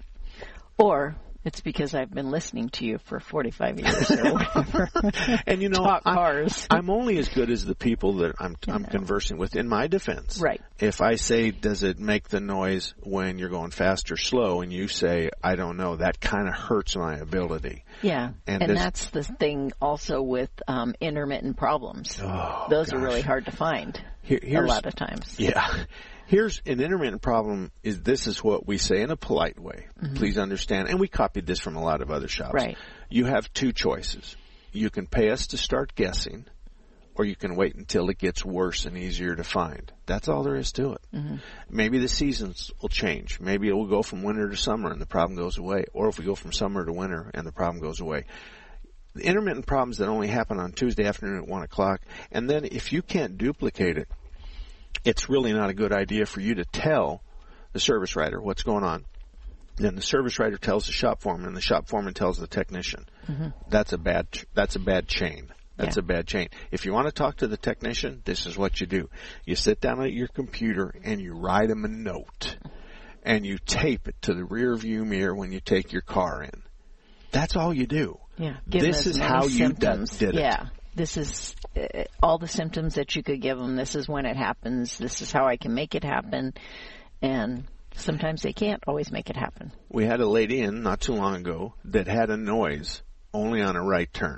Or it's because I've been listening to you for 45 years or whatever. And you know, Talk cars. I'm only as good as the people that I'm conversing with. In my defense, right? If I say, "Does it make the noise when you're going fast or slow?" and you say, "I don't know," that kind of hurts my ability. Yeah, and that's the thing also with intermittent problems. Those are really hard to find a lot of times. Yeah. Here's an intermittent problem this is what we say in a polite way. Please understand. And we copied this from a lot of other shops. Right. You have 2 choices. You can pay us to start guessing, or you can wait until it gets worse and easier to find. That's all there is to it. Maybe the seasons will change. Maybe it will go from winter to summer and the problem goes away. Or if we go from summer to winter and the problem goes away. The intermittent problems that only happen on Tuesday afternoon at 1 o'clock, and then if you can't duplicate it, it's really not a good idea for you to tell the service writer what's going on. Then the service writer tells the shop foreman, and the shop foreman tells the technician. That's a bad chain. That's a bad chain. If you want to talk to the technician, this is what you do. You sit down at your computer and you write them a note, and you tape it to the rear view mirror when you take your car in. That's all you do. Yeah. This is how you did it. Yeah. This is all the symptoms that you could give them. This is when it happens. This is how I can make it happen. And sometimes they can't always make it happen. We had a lady in not too long ago that had a noise only on a right turn.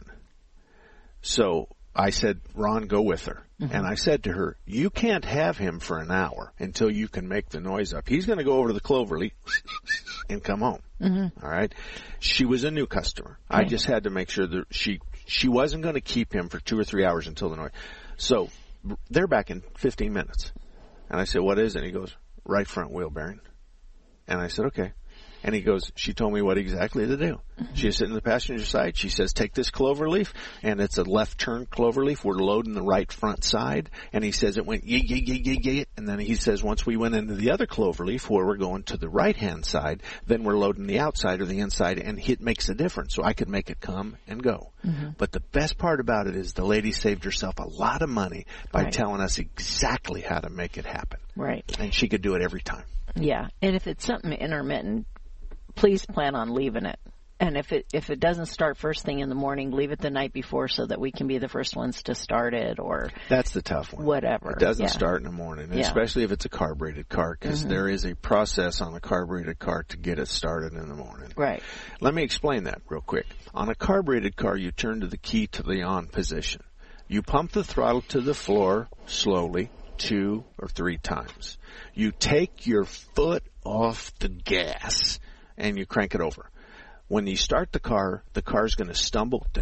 So I said, Ron, go with her. And I said to her, you can't have him for an hour until you can make the noise up. He's going to go over to the cloverleaf and come home. All right. She was a new customer. I just had to make sure that she wasn't going to keep him for 2 or 3 hours until the noise. So they're back in 15 minutes. And I said, what is it? And he goes, right front wheel bearing. And I said, okay. And he goes, she told me what exactly to do. She was sitting in the passenger side. She says, take this cloverleaf, and it's a left turn cloverleaf. We're loading the right front side. And he says it went yay. And then he says once we went into the other cloverleaf where we're going to the right-hand side, then we're loading the outside or the inside, and it makes a difference. So I could make it come and go. But the best part about it is the lady saved herself a lot of money by telling us exactly how to make it happen. Right. And she could do it every time. Yeah. And if it's something intermittent, please plan on leaving it. And if it doesn't start first thing in the morning, leave it the night before so that we can be the first ones to start it, or that's the tough one. Whatever. It doesn't start in the morning, especially if it's a carbureted car, because there is a process on a carbureted car to get it started in the morning. Right. Let me explain that real quick. On a carbureted car, you turn to the key to the on position. You pump the throttle to the floor slowly 2 or 3 times. You take your foot off the gas and you crank it over. When you start the car's going to stumble, and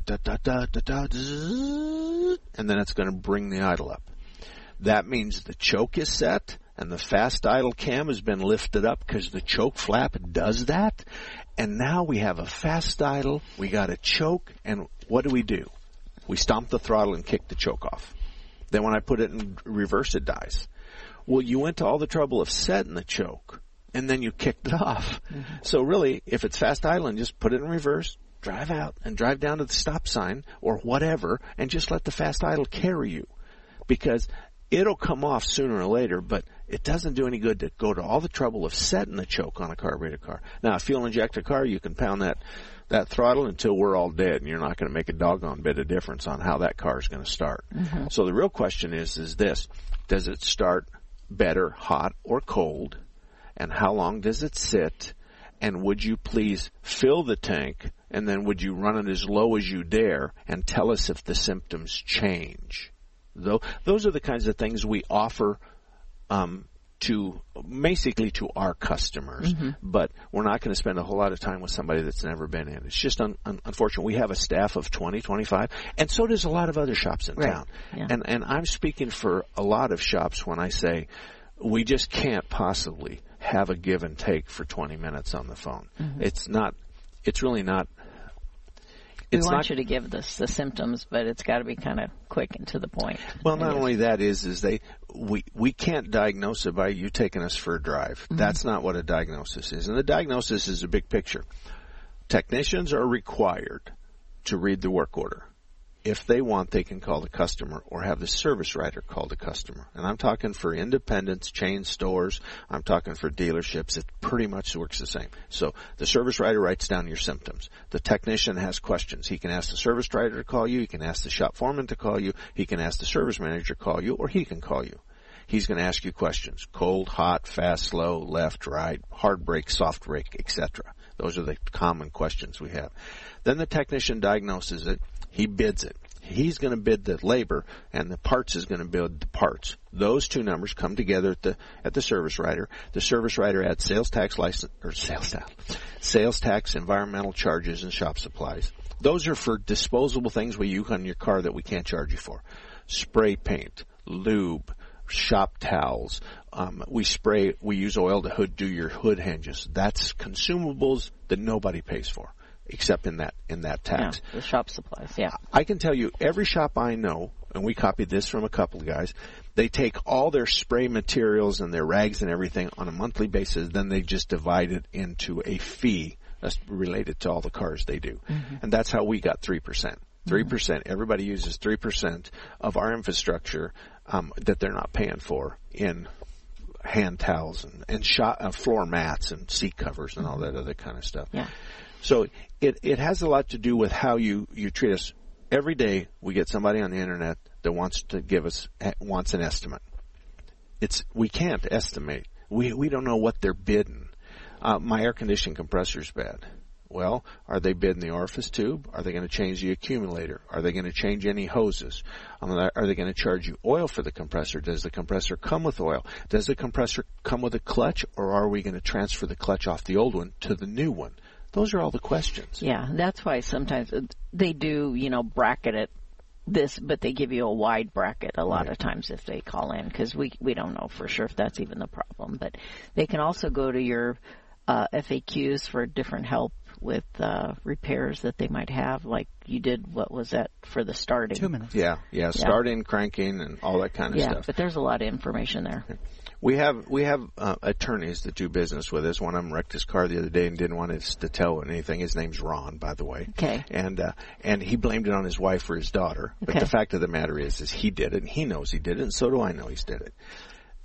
then it's going to bring the idle up. That means the choke is set and the fast idle cam has been lifted up because the choke flap does that. And now we have a fast idle, we got a choke, and what do? We stomp the throttle and kick the choke off. Then when I put it in reverse, it dies. Well, you went to all the trouble of setting the choke, and then you kicked it off. So really, if it's fast idling, just put it in reverse, drive out, and drive down to the stop sign or whatever, and just let the fast idle carry you. Because it'll come off sooner or later, but it doesn't do any good to go to all the trouble of setting the choke on a carbureted car. Now, a fuel-injected car, you can pound that throttle until we're all dead, and you're not going to make a doggone bit of difference on how that car is going to start. So the real question is this: does it start better, hot, or cold? And how long does it sit? And would you please fill the tank, and then would you run it as low as you dare, and tell us if the symptoms change? Those are the kinds of things we offer to our customers, but we're not going to spend a whole lot of time with somebody that's never been in. It's just unfortunate. We have a staff of 20, 25, and so does a lot of other shops in town. Yeah. And I'm speaking for a lot of shops when I say we just can't possibly have a give and take for 20 minutes on the phone. It's really not. We want you to give the symptoms, but it's got to be kind of quick and to the point. Well, not only that we can't diagnose it by you taking us for a drive. That's not what a diagnosis is. And the diagnosis is a big picture. Technicians are required to read the work order. If they want, they can call the customer or have the service writer call the customer. And I'm talking for independents, chain stores. I'm talking for dealerships. It pretty much works the same. So the service writer writes down your symptoms. The technician has questions. He can ask the service writer to call you. He can ask the shop foreman to call you. He can ask the service manager to call you, or he can call you. He's going to ask you questions: cold, hot, fast, slow, left, right, hard brake, soft brake, etc. Those are the common questions we have. Then the technician diagnoses it. He bids it. He's going to bid the labor, and the parts is going to bid the parts. Those two numbers come together at the service writer. The service writer adds sales tax, environmental charges, and shop supplies. Those are for disposable things we use on your car that we can't charge you for. Spray paint, lube, shop towels. We use oil to do your hood hinges. That's consumables that nobody pays for, except in that tax. Yeah, the shop supplies, yeah. I can tell you, every shop I know, and we copied this from a couple of guys, they take all their spray materials and their rags and everything on a monthly basis, then they just divide it into a fee that's related to all the cars they do. And that's how we got 3%. 3%. Everybody uses 3% of our infrastructure that they're not paying for in hand towels and floor mats and seat covers and all that other kind of stuff. Yeah. So it has a lot to do with how you treat us. Every day we get somebody on the internet that wants an estimate. We can't estimate. We don't know what they're bidding. My air conditioning compressor's bad. Well, are they bidding the orifice tube? Are they going to change the accumulator? Are they going to change any hoses? Are they going to charge you oil for the compressor? Does the compressor come with oil? Does the compressor come with a clutch, or are we going to transfer the clutch off the old one to the new one? Those are all the questions. Yeah, that's why sometimes they do, bracket it this, but they give you a wide bracket a lot of times if they call in, because we don't know for sure if that's even the problem. But they can also go to your FAQs for different help with repairs that they might have, like you did. What was that for the starting? 2 minutes. Yeah, starting, cranking, and all that kind of stuff. Yeah, but there's a lot of information there. We have attorneys that do business with us. One of them wrecked his car the other day and didn't want us to tell anything. His name's Ron, by the way. Okay. And he blamed it on his wife or his daughter. But the fact of the matter is he did it, and he knows he did it, and so do I know he's did it.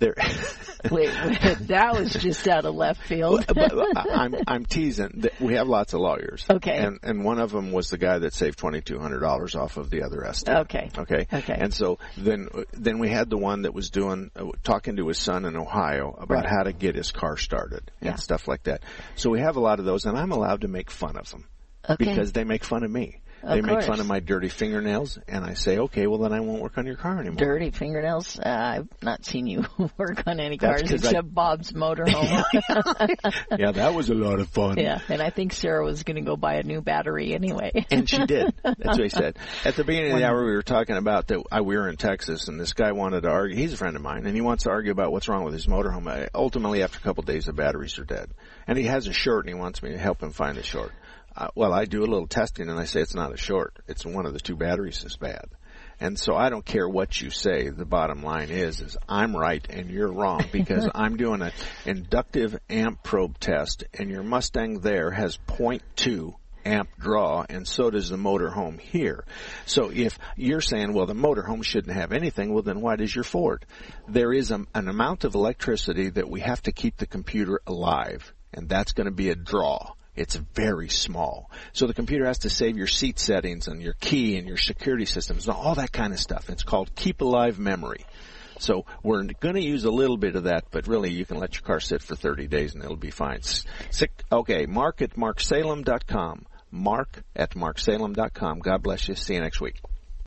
Wait, that was just out of left field. I'm teasing. We have lots of lawyers. Okay. And one of them was the guy that saved $2,200 off of the other estimate. Okay. And so then we had the one that was talking to his son in Ohio about how to get his car started and stuff like that. So we have a lot of those, and I'm allowed to make fun of them because they make fun of me. They make fun of my dirty fingernails, and I say, okay, well, then I won't work on your car anymore. Dirty fingernails? I've not seen you work on any cars except Bob's Motorhome. Yeah, that was a lot of fun. Yeah, and I think Sarah was going to go buy a new battery anyway. And she did. That's what he said. At the beginning of the hour, we were talking about that we were in Texas, and this guy wanted to argue. He's a friend of mine, and he wants to argue about what's wrong with his motorhome. Ultimately, after a couple of days, the batteries are dead. And he has a short, and he wants me to help him find the short. Well, I do a little testing, and I say it's not a short. It's one of the two batteries is bad. And so I don't care what you say. The bottom line is I'm right and you're wrong because I'm doing an inductive amp probe test, and your Mustang there has 0.2 amp draw, and so does the motorhome here. So if you're saying, well, the motorhome shouldn't have anything, well, then why does your Ford? There is an amount of electricity that we have to keep the computer alive, and that's going to be a draw. It's very small. So the computer has to save your seat settings and your key and your security systems and all that kind of stuff. It's called keep alive memory. So we're going to use a little bit of that, but really you can let your car sit for 30 days and it'll be fine. Okay, Mark at marksalem.com. Mark at marksalem.com. God bless you. See you next week.